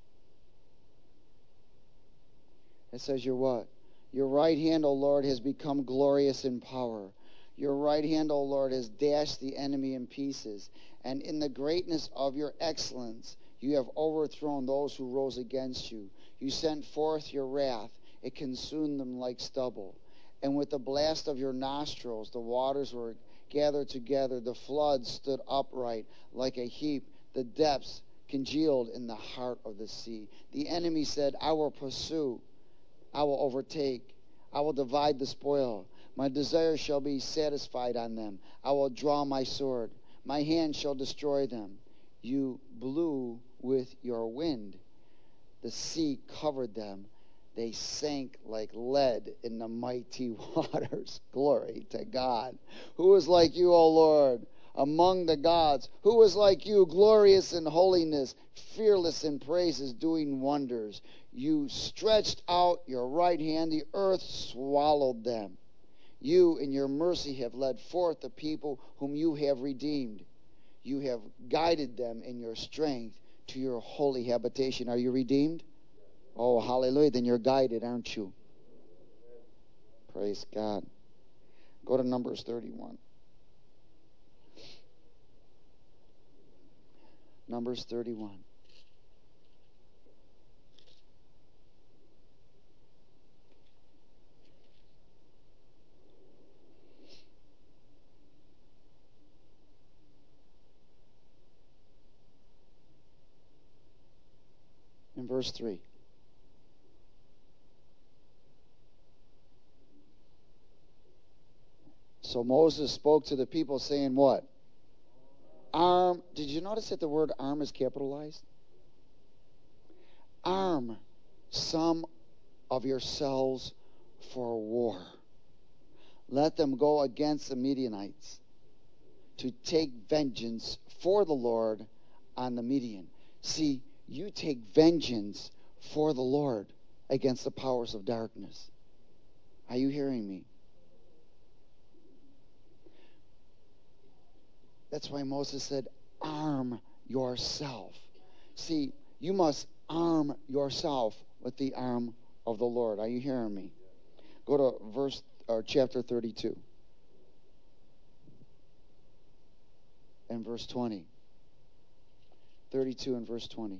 It says, your what? Your right hand, O Lord, has become glorious in power. Your right hand, O Lord, has dashed the enemy in pieces. And in the greatness of your excellence, you have overthrown those who rose against you. You sent forth your wrath. It consumed them like stubble. And with the blast of your nostrils, the waters were gathered together. The floods stood upright like a heap. The depths congealed in the heart of the sea. The enemy said, I will pursue. I will overtake. I will divide the spoil. My desire shall be satisfied on them. I will draw my sword. My hand shall destroy them. You blew with your wind. The sea covered them. They sank like lead in the mighty waters. Glory to God. Who is like you, O Lord, among the gods? Who is like you, glorious in holiness, fearless in praises, doing wonders? You stretched out your right hand. The earth swallowed them. You in your mercy have led forth the people whom you have redeemed. You have guided them in your strength to your holy habitation. Are you redeemed? Oh, hallelujah. Then you're guided, aren't you? Praise God. Go to Numbers thirty-one. Numbers thirty-one. In verse three. So Moses spoke to the people saying what? Arm. Did you notice that the word arm is capitalized? Arm some of yourselves for war. Let them go against the Midianites to take vengeance for the Lord on the Midian. See, you take vengeance for the Lord against the powers of darkness. Are you hearing me? That's why Moses said, arm yourself. See, you must arm yourself with the arm of the Lord. Are you hearing me? Go to verse or chapter thirty-two. And verse twenty. thirty-two and verse twenty.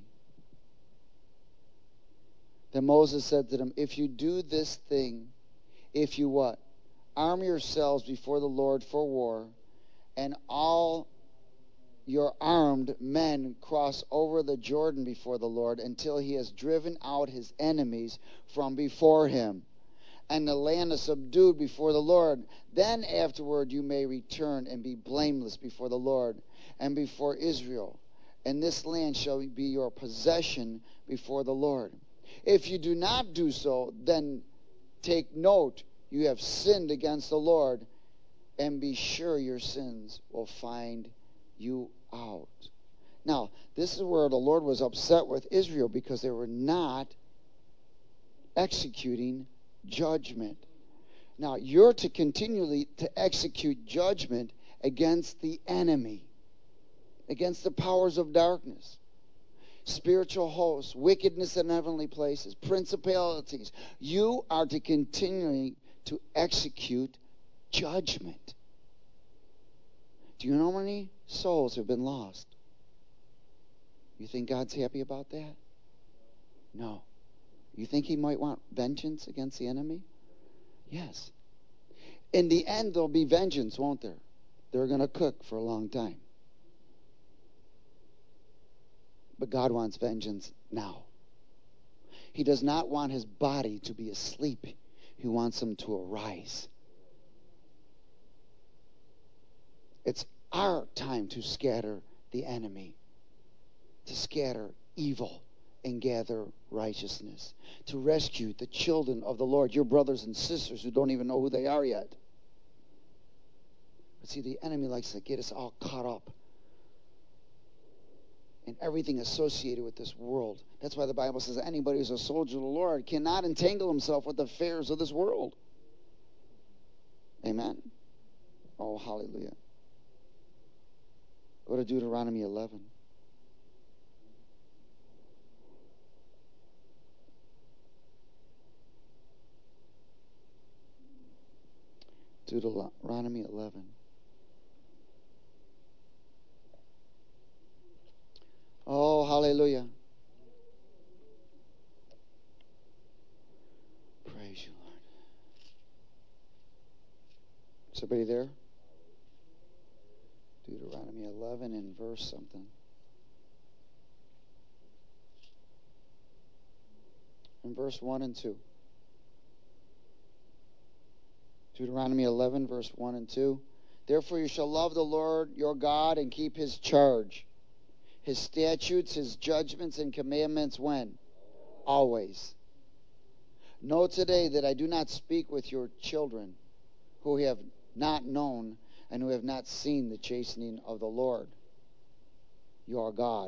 Then Moses said to them, if you do this thing, if you what? Arm yourselves before the Lord for war, and all your armed men cross over the Jordan before the Lord until he has driven out his enemies from before him, and the land is subdued before the Lord. Then afterward you may return and be blameless before the Lord and before Israel, and this land shall be your possession before the Lord. If you do not do so, then take note, you have sinned against the Lord, and be sure your sins will find you out. Now, this is where the Lord was upset with Israel because they were not executing judgment. Now, you're to continually to execute judgment against the enemy, against the powers of darkness, spiritual hosts, wickedness in heavenly places, principalities. You are to continually to execute judgment. Do you know how many souls have been lost? You think God's happy about that? No. You think he might want vengeance against the enemy? Yes. In the end, there'll be vengeance, won't there? They're going to cook for a long time. But God wants vengeance now. He does not want his body to be asleep. He wants him to arise. It's our time to scatter the enemy, to scatter evil and gather righteousness, to rescue the children of the Lord, your brothers and sisters who don't even know who they are yet. But see, the enemy likes to get us all caught up in everything associated with this world. That's why the Bible says anybody who's a soldier of the Lord cannot entangle himself with the affairs of this world. Amen? Oh, hallelujah. Go to Deuteronomy eleven. Deuteronomy eleven. Oh, hallelujah. Praise you, Lord. Is everybody there? Deuteronomy eleven and verse something. In verse one and two. Deuteronomy eleven, verse one and two. Therefore you shall love the Lord your God and keep his charge, his statutes, his judgments, and commandments when? Always. Know today that I do not speak with your children who have not known and who have not seen the chastening of the Lord your God.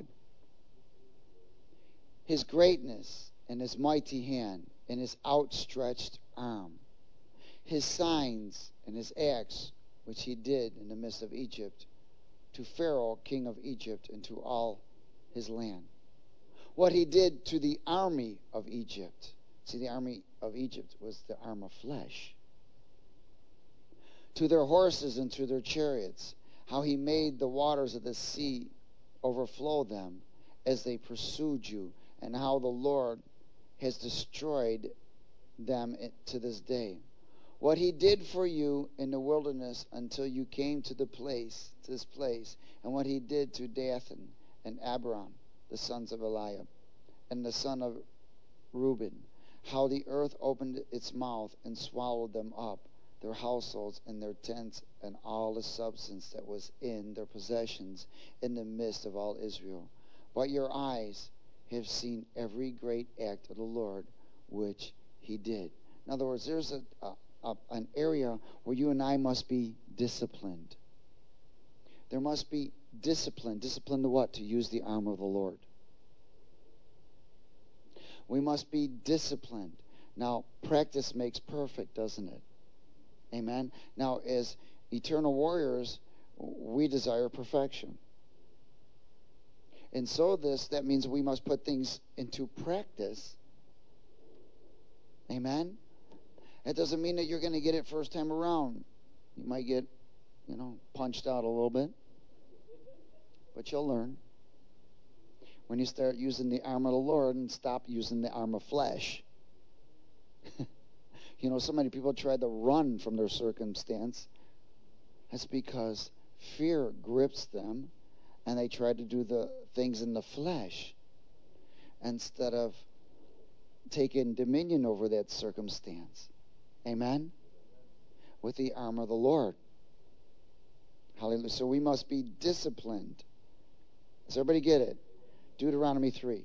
His greatness and his mighty hand and his outstretched arm. His signs and his acts which he did in the midst of Egypt, to Pharaoh, king of Egypt, and to all his land. What he did to the army of Egypt. See, the army of Egypt was the arm of flesh. To their horses and to their chariots, how he made the waters of the sea overflow them as they pursued you, and how the Lord has destroyed them to this day. What he did for you in the wilderness until you came to the place, to this place, and what he did to Dathan and Abiram, the sons of Eliab, and the son of Reuben, how the earth opened its mouth and swallowed them up, their households and their tents, and all the substance that was in their possessions in the midst of all Israel. But your eyes have seen every great act of the Lord which he did. In other words, there's a, a an area where you and I must be disciplined. There must be discipline. Discipline to what? To use the arm of the Lord. We must be disciplined. Now, practice makes perfect, doesn't it? Amen. Now, as eternal warriors, we desire perfection. And so this, that means we must put things into practice. Amen. That doesn't mean that you're going to get it first time around. You might get, you know, punched out a little bit. But you'll learn. When you start using the arm of the Lord and stop using the arm of flesh. You know, so many people try to run from their circumstance. That's because fear grips them and they try to do the things in the flesh instead of taking dominion over that circumstance. Amen? With the arm of the Lord. Hallelujah. So we must be disciplined. Does everybody get it? Deuteronomy three.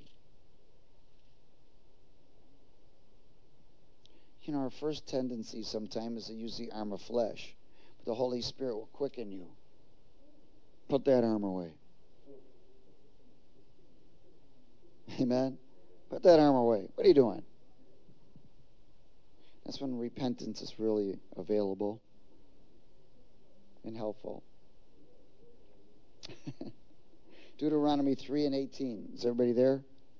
You know, our first tendency sometimes is to use the arm of flesh. But the Holy Spirit will quicken you. Put that arm away. Amen? Put that arm away. What are you doing? That's when repentance is really available and helpful. Deuteronomy three and eighteen. Is everybody there?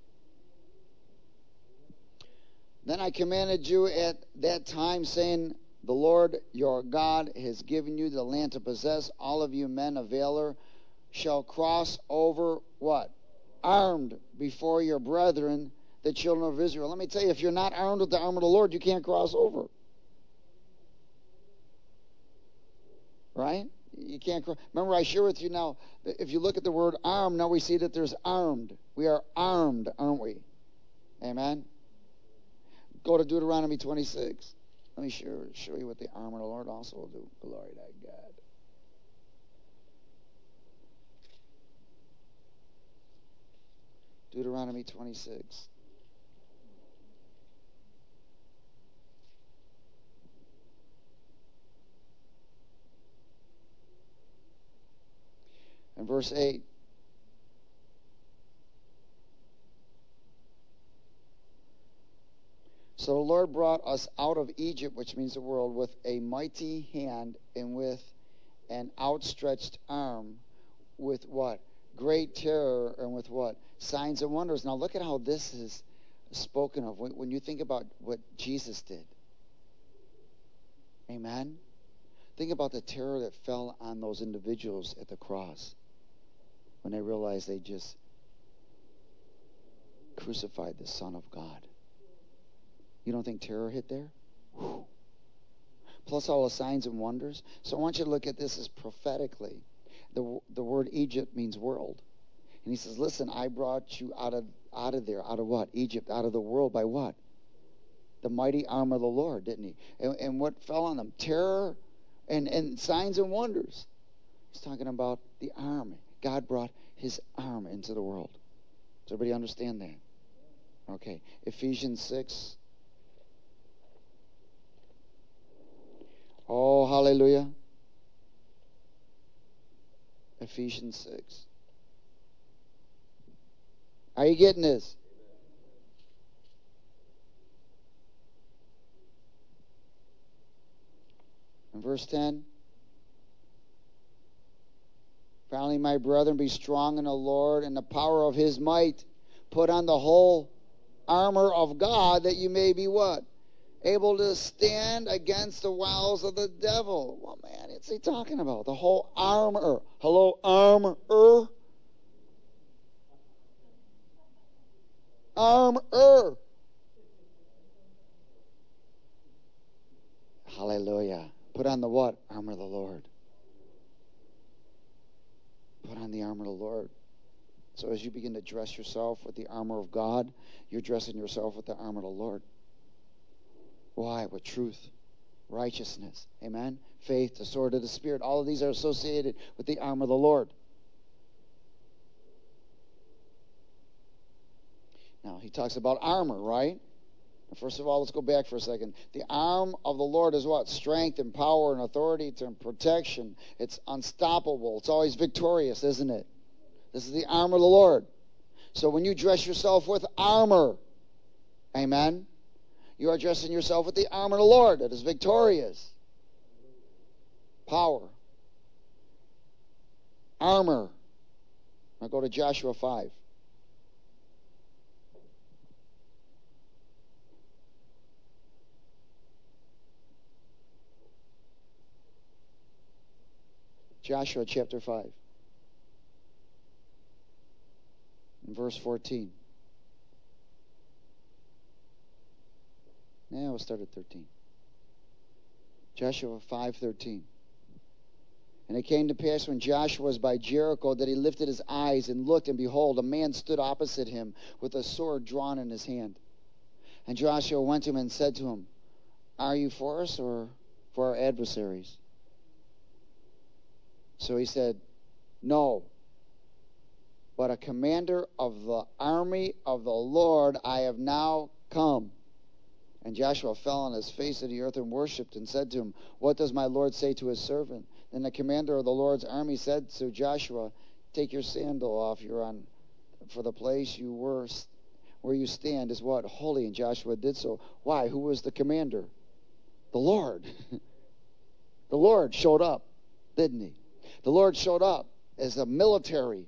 Then I commanded you at that time, saying, the Lord your God has given you the land to possess. All of you men of valor shall cross over what? Armed before your brethren, the children of Israel. Let me tell you, if you're not armed with the arm of the Lord, you can't cross over. Right? You can't cross. Remember, I share with you now, if you look at the word arm, now we see that there's armed. We are armed, aren't we? Amen? Go to Deuteronomy twenty-six. Let me show, show you what the arm of the Lord also will do. Glory to God. Deuteronomy twenty-six. And verse eight. So the Lord brought us out of Egypt, which means the world, with a mighty hand and with an outstretched arm, with what? Great terror, and with what? Signs and wonders. Now look at how this is spoken of when you think about what Jesus did. Amen? Think about the terror that fell on those individuals at the cross when they realized they just crucified the Son of God. You don't think terror hit there? Whew. Plus all the signs and wonders. So I want you to look at this as prophetically. The, the word Egypt means world. And he says, listen, I brought you out of out of there. Out of what? Egypt. Out of the world by what? The mighty arm of the Lord, didn't he? And, and what fell on them? Terror and, and signs and wonders. He's talking about the arm. God brought his arm into the world. Does everybody understand that? Okay. Ephesians six. Oh, hallelujah. Ephesians six. Are you getting this? In verse ten. Finally, my brethren, be strong in the Lord and the power of his might. Put on the whole armor of God that you may be what? Able to stand against the wiles of the devil. Well, man, what's he talking about? The whole armor. Hello, armor. Armor. Hallelujah. Put on the what? Armor of the Lord. Put on the armor of the Lord. So as you begin to dress yourself with the armor of God, you're dressing yourself with the armor of the Lord. Why? With truth, righteousness, amen, faith, the sword of the Spirit. All of these are associated with the armor of the Lord. Now, he talks about armor, right? First of all, let's go back for a second. The arm of the Lord is what? Strength and power and authority and protection. It's unstoppable. It's always victorious, isn't it? This is the armor of the Lord. So when you dress yourself with armor, amen, you are dressing yourself with the armor of the Lord that is victorious. Power. Armor. Now go to Joshua five. Joshua chapter five. And verse fourteen. Yeah, we'll start at thirteen. Joshua five thirteen. And it came to pass when Joshua was by Jericho that he lifted his eyes and looked, and behold, a man stood opposite him with a sword drawn in his hand. And Joshua went to him and said to him, are you for us or for our adversaries? So he said, no, but a commander of the army of the Lord I have now come. And Joshua fell on his face to the earth and worshipped and said to him, what does my Lord say to his servant? Then the commander of the Lord's army said to Joshua, take your sandal off, you're on, for the place you were, where you stand is what? Holy. And Joshua did so. Why? Who was the commander? The Lord. The Lord showed up, didn't he? The Lord showed up as a military.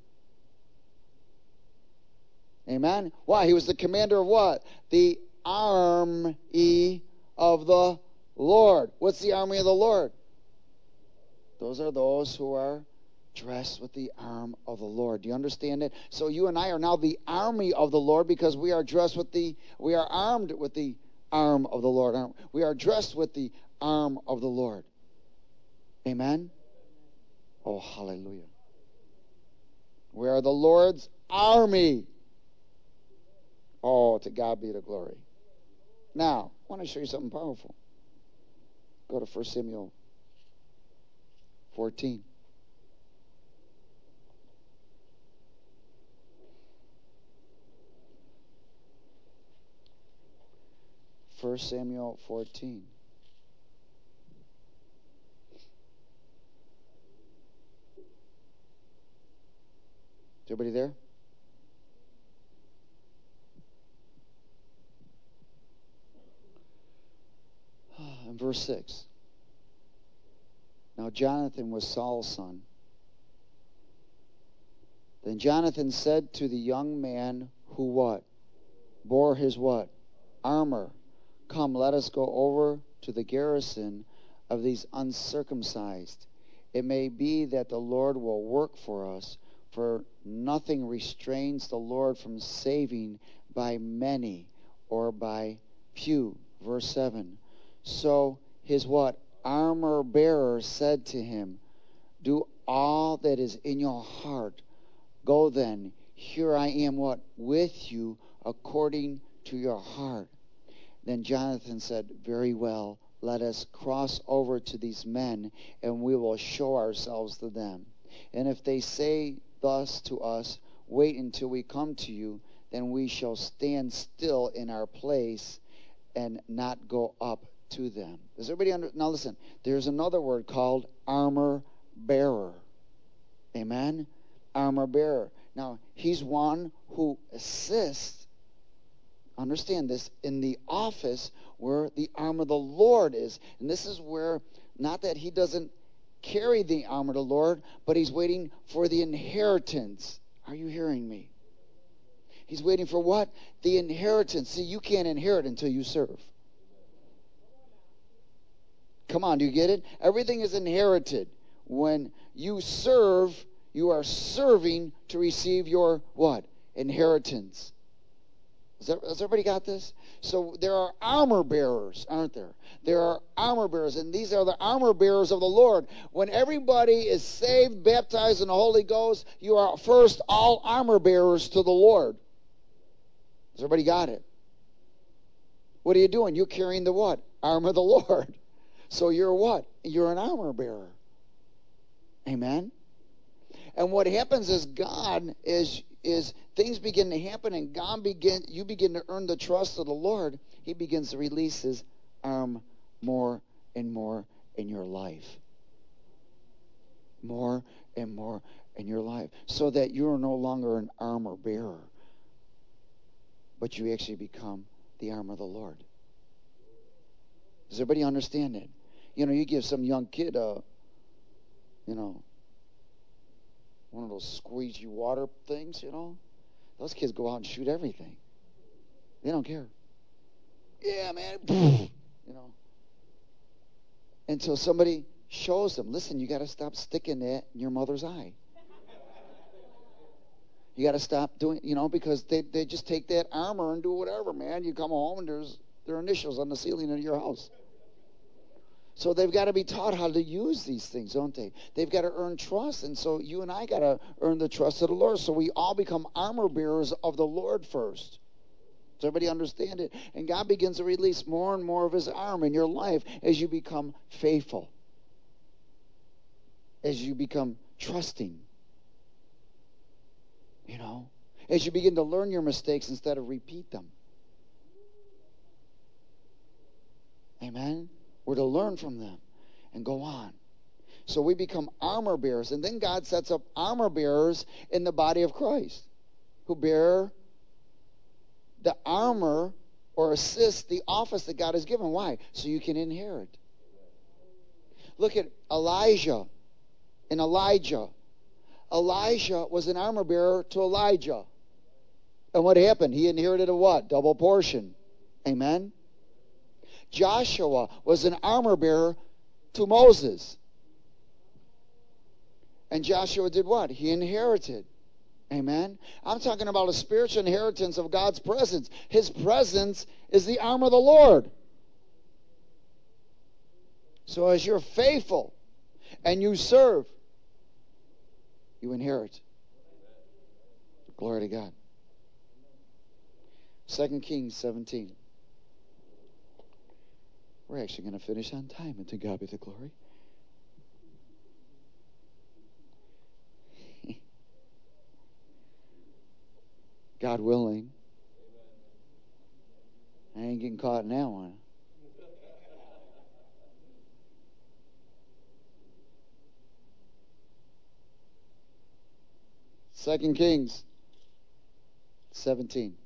Amen? Why? He was the commander of what? The army of the Lord. What's the army of the Lord? Those are those who are dressed with the arm of the Lord. Do you understand it? So you and I are now the army of the Lord because we are dressed with the, we are armed with the arm of the Lord. We are dressed with the arm of the Lord. Amen? Oh, hallelujah. We are the Lord's army. Oh, to God be the glory. Now, I want to show you something powerful. Go to First Samuel fourteen. First Samuel fourteen. Is everybody there? In verse six. Now Jonathan was Saul's son. Then Jonathan said to the young man who what? Bore his what? Armor. Come, let us go over to the garrison of these uncircumcised. It may be that the Lord will work for us, for nothing restrains the Lord from saving by many or by few. Verse seven. So his what? Armor bearer said to him, do all that is in your heart. Go then, here I am what? With you according to your heart. Then Jonathan said, very well, let us cross over to these men, and we will show ourselves to them. And if they say thus to us, wait until we come to you, then we shall stand still in our place and not go up to them. Does everybody under? Now listen, there's another word called armor bearer. Amen? Armor bearer. Now, he's one who assists, understand this, in the office where the arm of the Lord is. And this is where, not that he doesn't carry the arm of the Lord, but he's waiting for the inheritance. Are you hearing me? He's waiting for what? The inheritance. See, you can't inherit until you serve. Come on, do you get it? Everything is inherited. When you serve, you are serving to receive your what? Inheritance. Has, that, has everybody got this? So there are armor bearers, aren't there? There are armor bearers, and these are the armor bearers of the Lord. When everybody is saved, baptized in the Holy Ghost, you are first all armor bearers to the Lord. Has everybody got it? What are you doing? You're carrying the what? Armor of the Lord. So you're what? You're an armor bearer. Amen? And what happens is God is is things begin to happen, and God begin you begin to earn the trust of the Lord. He begins to release his arm more and more in your life. More and more in your life. So that you're no longer an armor bearer, but you actually become the arm of the Lord. Does everybody understand it? You know, you give some young kid a, you know, one of those squeegee water things, you know. Those kids go out and shoot everything. They don't care. Yeah, man. You know. Until somebody shows them, listen, you got to stop sticking that in your mother's eye. You got to stop doing, you know, because they, they just take that armor and do whatever, man. You come home and there's their initials on the ceiling of your house. So they've got to be taught how to use these things, don't they? They've got to earn trust. And so you and I got to earn the trust of the Lord. So we all become armor bearers of the Lord first. Does everybody understand it? And God begins to release more and more of his arm in your life as you become faithful. As you become trusting. You know? As you begin to learn your mistakes instead of repeat them. Amen? We're to learn from them and go on. So we become armor bearers. And then God sets up armor bearers in the body of Christ who bear the armor or assist the office that God has given. Why? So you can inherit. Look at Elijah and Elijah. Elijah was an armor bearer to Elijah. And what happened? He inherited a what? Double portion. Amen? Joshua was an armor bearer to Moses. And Joshua did what? He inherited. Amen? I'm talking about a spiritual inheritance of God's presence. His presence is the arm of the Lord. So as you're faithful and you serve, you inherit. Glory to God. Second Kings seventeen. We're actually going to finish on time, and to God be the glory. God willing. I ain't getting caught in that one. Second Kings seventeen.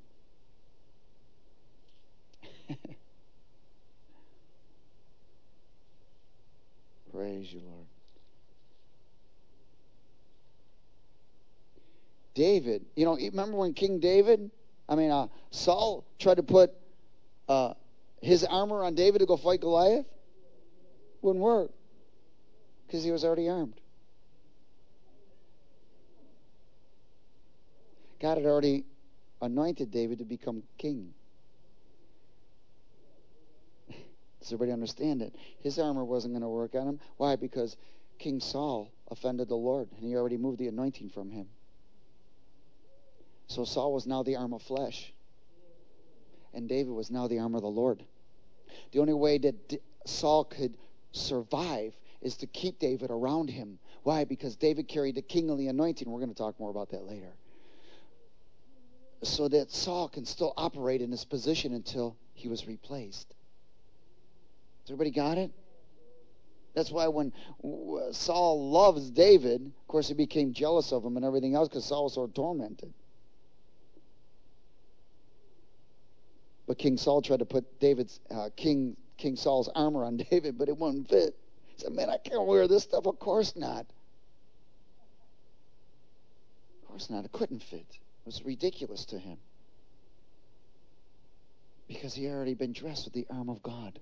Praise you, Lord. David, you know, remember when King David, I mean, uh, Saul tried to put uh, his armor on David to go fight Goliath? Wouldn't work. Because he was already armed. God had already anointed David to become king. Does everybody understand it? His armor wasn't going to work on him. Why? Because King Saul offended the Lord, and he already moved the anointing from him. So Saul was now the arm of flesh, and David was now the arm of the Lord. The only way that D- Saul could survive is to keep David around him. Why? Because David carried the kingly anointing. We're going to talk more about that later. So that Saul can still operate in his position until he was replaced. Has everybody got it? That's why when Saul loves David, of course he became jealous of him and everything else because Saul was so tormented. But King Saul tried to put David's uh, King King Saul's armor on David, but it wouldn't fit. He said, "Man, I can't wear this stuff." Of course not. Of course not. It couldn't fit. It was ridiculous to him because he had already been dressed with the arm of God.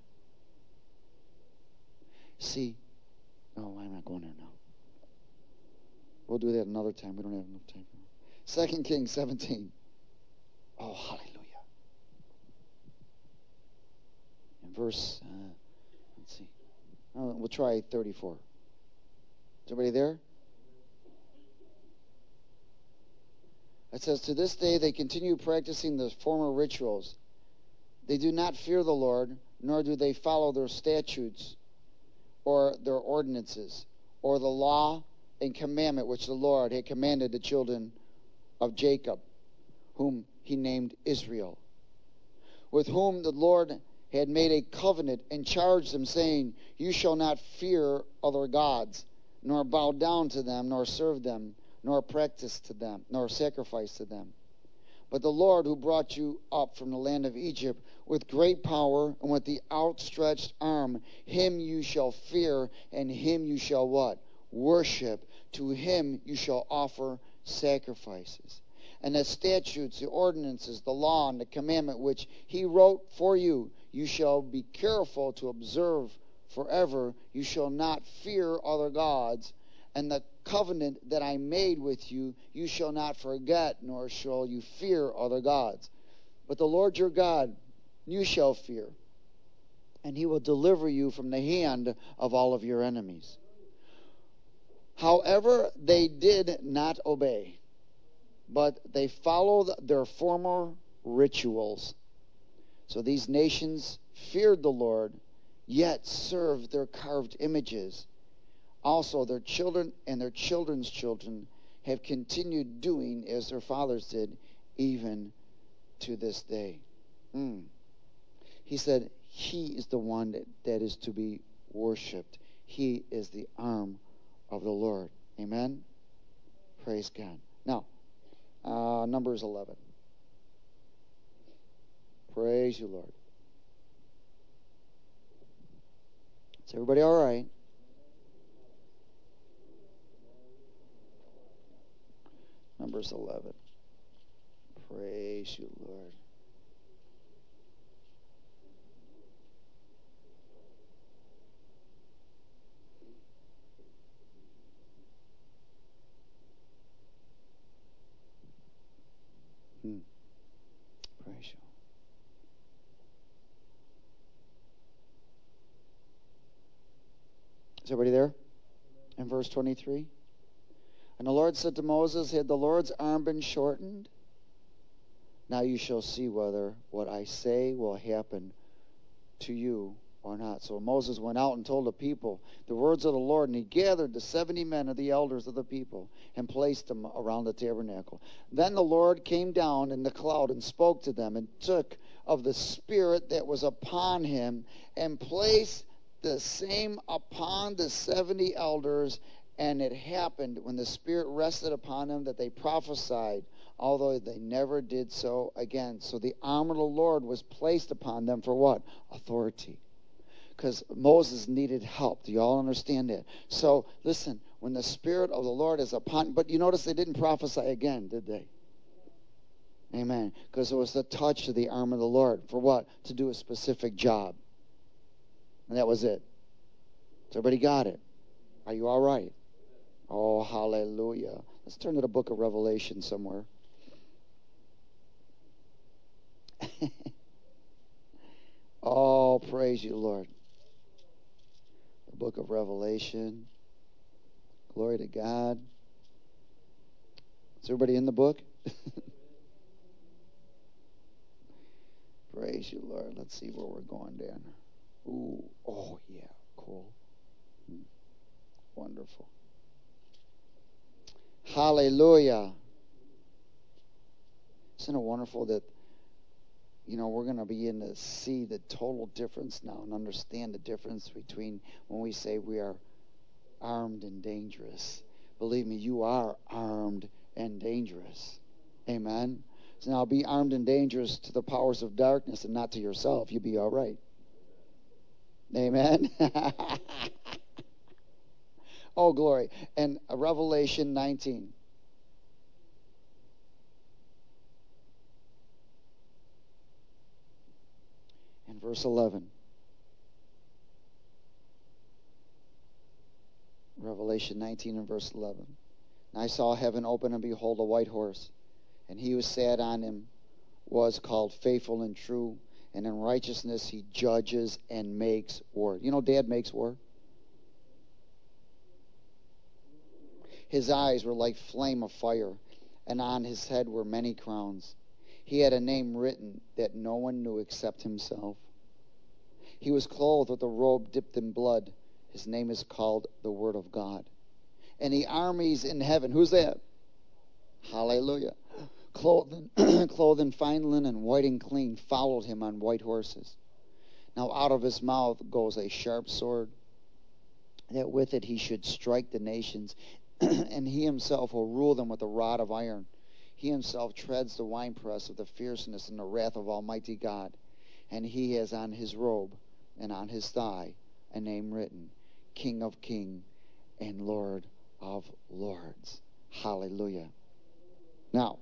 See, oh, I'm not going there now. We'll do that another time. We don't have enough time. Second Kings seventeen. Oh, hallelujah. In verse, uh, let's see. Oh, we'll try thirty-four. Is everybody there? It says, "To this day they continue practicing the former rituals. They do not fear the Lord, nor do they follow their statutes or their ordinances, or the law and commandment which the Lord had commanded the children of Jacob, whom he named Israel, with whom the Lord had made a covenant and charged them, saying, You shall not fear other gods, nor bow down to them, nor serve them, nor practice to them, nor sacrifice to them. But the Lord who brought you up from the land of Egypt with great power and with the outstretched arm, him you shall fear, and him you shall what? Worship. To him you shall offer sacrifices. And the statutes, the ordinances, the law, and the commandment which he wrote for you, you shall be careful to observe forever. You shall not fear other gods. And the covenant that I made with you, you shall not forget, nor shall you fear other gods. But the Lord your God you shall fear, and he will deliver you from the hand of all of your enemies. However, they did not obey, but they followed their former rituals. So these nations feared the Lord, yet served their carved images. Also, their children and their children's children have continued doing as their fathers did, even to this day. Mm. He said, he is the one that, that is to be worshipped. He is the arm of the Lord. Amen? Praise God. Now, uh, Numbers eleven. Praise you, Lord. Is everybody all right? Numbers eleven. Praise you, Lord. Hmm. Praise you. Is everybody there? In verse twenty-three. And the Lord said to Moses, Had the Lord's arm been shortened? Now you shall see whether what I say will happen to you or not. So Moses went out and told the people the words of the Lord, and he gathered the seventy men of the elders of the people and placed them around the tabernacle. Then the Lord came down in the cloud and spoke to them, and took of the Spirit that was upon him and placed the same upon the seventy elders. And it happened when the Spirit rested upon them that they prophesied, although they never did so again. So the arm of the Lord was placed upon them for what? Authority. Because Moses needed help. Do you all understand that? So listen, when the Spirit of the Lord is upon, but you notice they didn't prophesy again, did they? Amen. Because it was the touch of the arm of the Lord. For what? To do a specific job. And that was it. Has everybody got it? Are you all right? Oh, hallelujah. Let's turn to the book of Revelation somewhere. Oh, praise you, Lord. The book of Revelation. Glory to God. Is everybody in the book? Praise you, Lord. Let's see where we're going, Dan. Ooh, oh, yeah, cool. Hmm. Wonderful. Hallelujah. Isn't it wonderful that, you know, we're going to begin to see the total difference now and understand the difference between when we say we are armed and dangerous. Believe me, you are armed and dangerous. Amen. So now be armed and dangerous to the powers of darkness and not to yourself. You'll be all right. Amen. Oh, glory. And Revelation nineteen. And verse eleven. Revelation nineteen and verse eleven. And I saw heaven open, and behold, a white horse. And he who sat on him was called Faithful and True. And in righteousness he judges and makes war. You know, Dad makes war. His eyes were like flame of fire, and on his head were many crowns. He had a name written that no one knew except himself. He was clothed with a robe dipped in blood. His name is called the Word of God. And the armies in heaven, who's that? Hallelujah. Clothed in, clothed in fine linen, white and clean, followed him on white horses. Now out of his mouth goes a sharp sword, that with it he should strike the nations, and he himself will rule them with a rod of iron. He himself treads the winepress of the fierceness and the wrath of Almighty God. And he has on his robe and on his thigh a name written, King of Kings and Lord of Lords. Hallelujah. Now,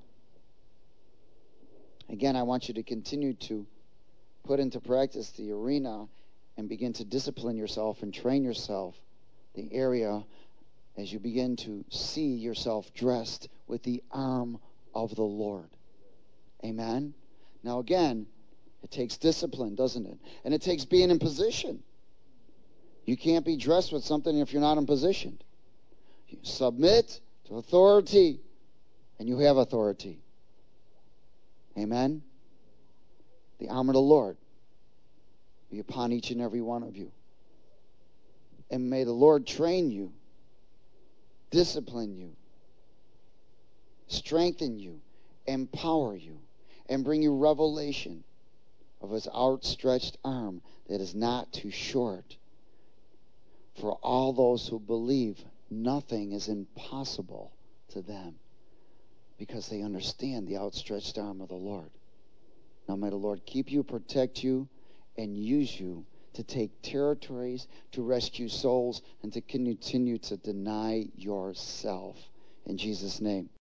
again, I want you to continue to put into practice the arena and begin to discipline yourself and train yourself the area as you begin to see yourself dressed with the arm of the Lord. Amen? Now, again, it takes discipline, doesn't it? And it takes being in position. You can't be dressed with something if you're not in position. You submit to authority, and you have authority. Amen? The arm of the Lord be upon each and every one of you. And may the Lord train you, discipline you, strengthen you, empower you, and bring you revelation of his outstretched arm that is not too short. For all those who believe, nothing is impossible to them because they understand the outstretched arm of the Lord. Now may the Lord keep you, protect you, and use you to take territories, to rescue souls, and to continue to deny yourself. In Jesus' name.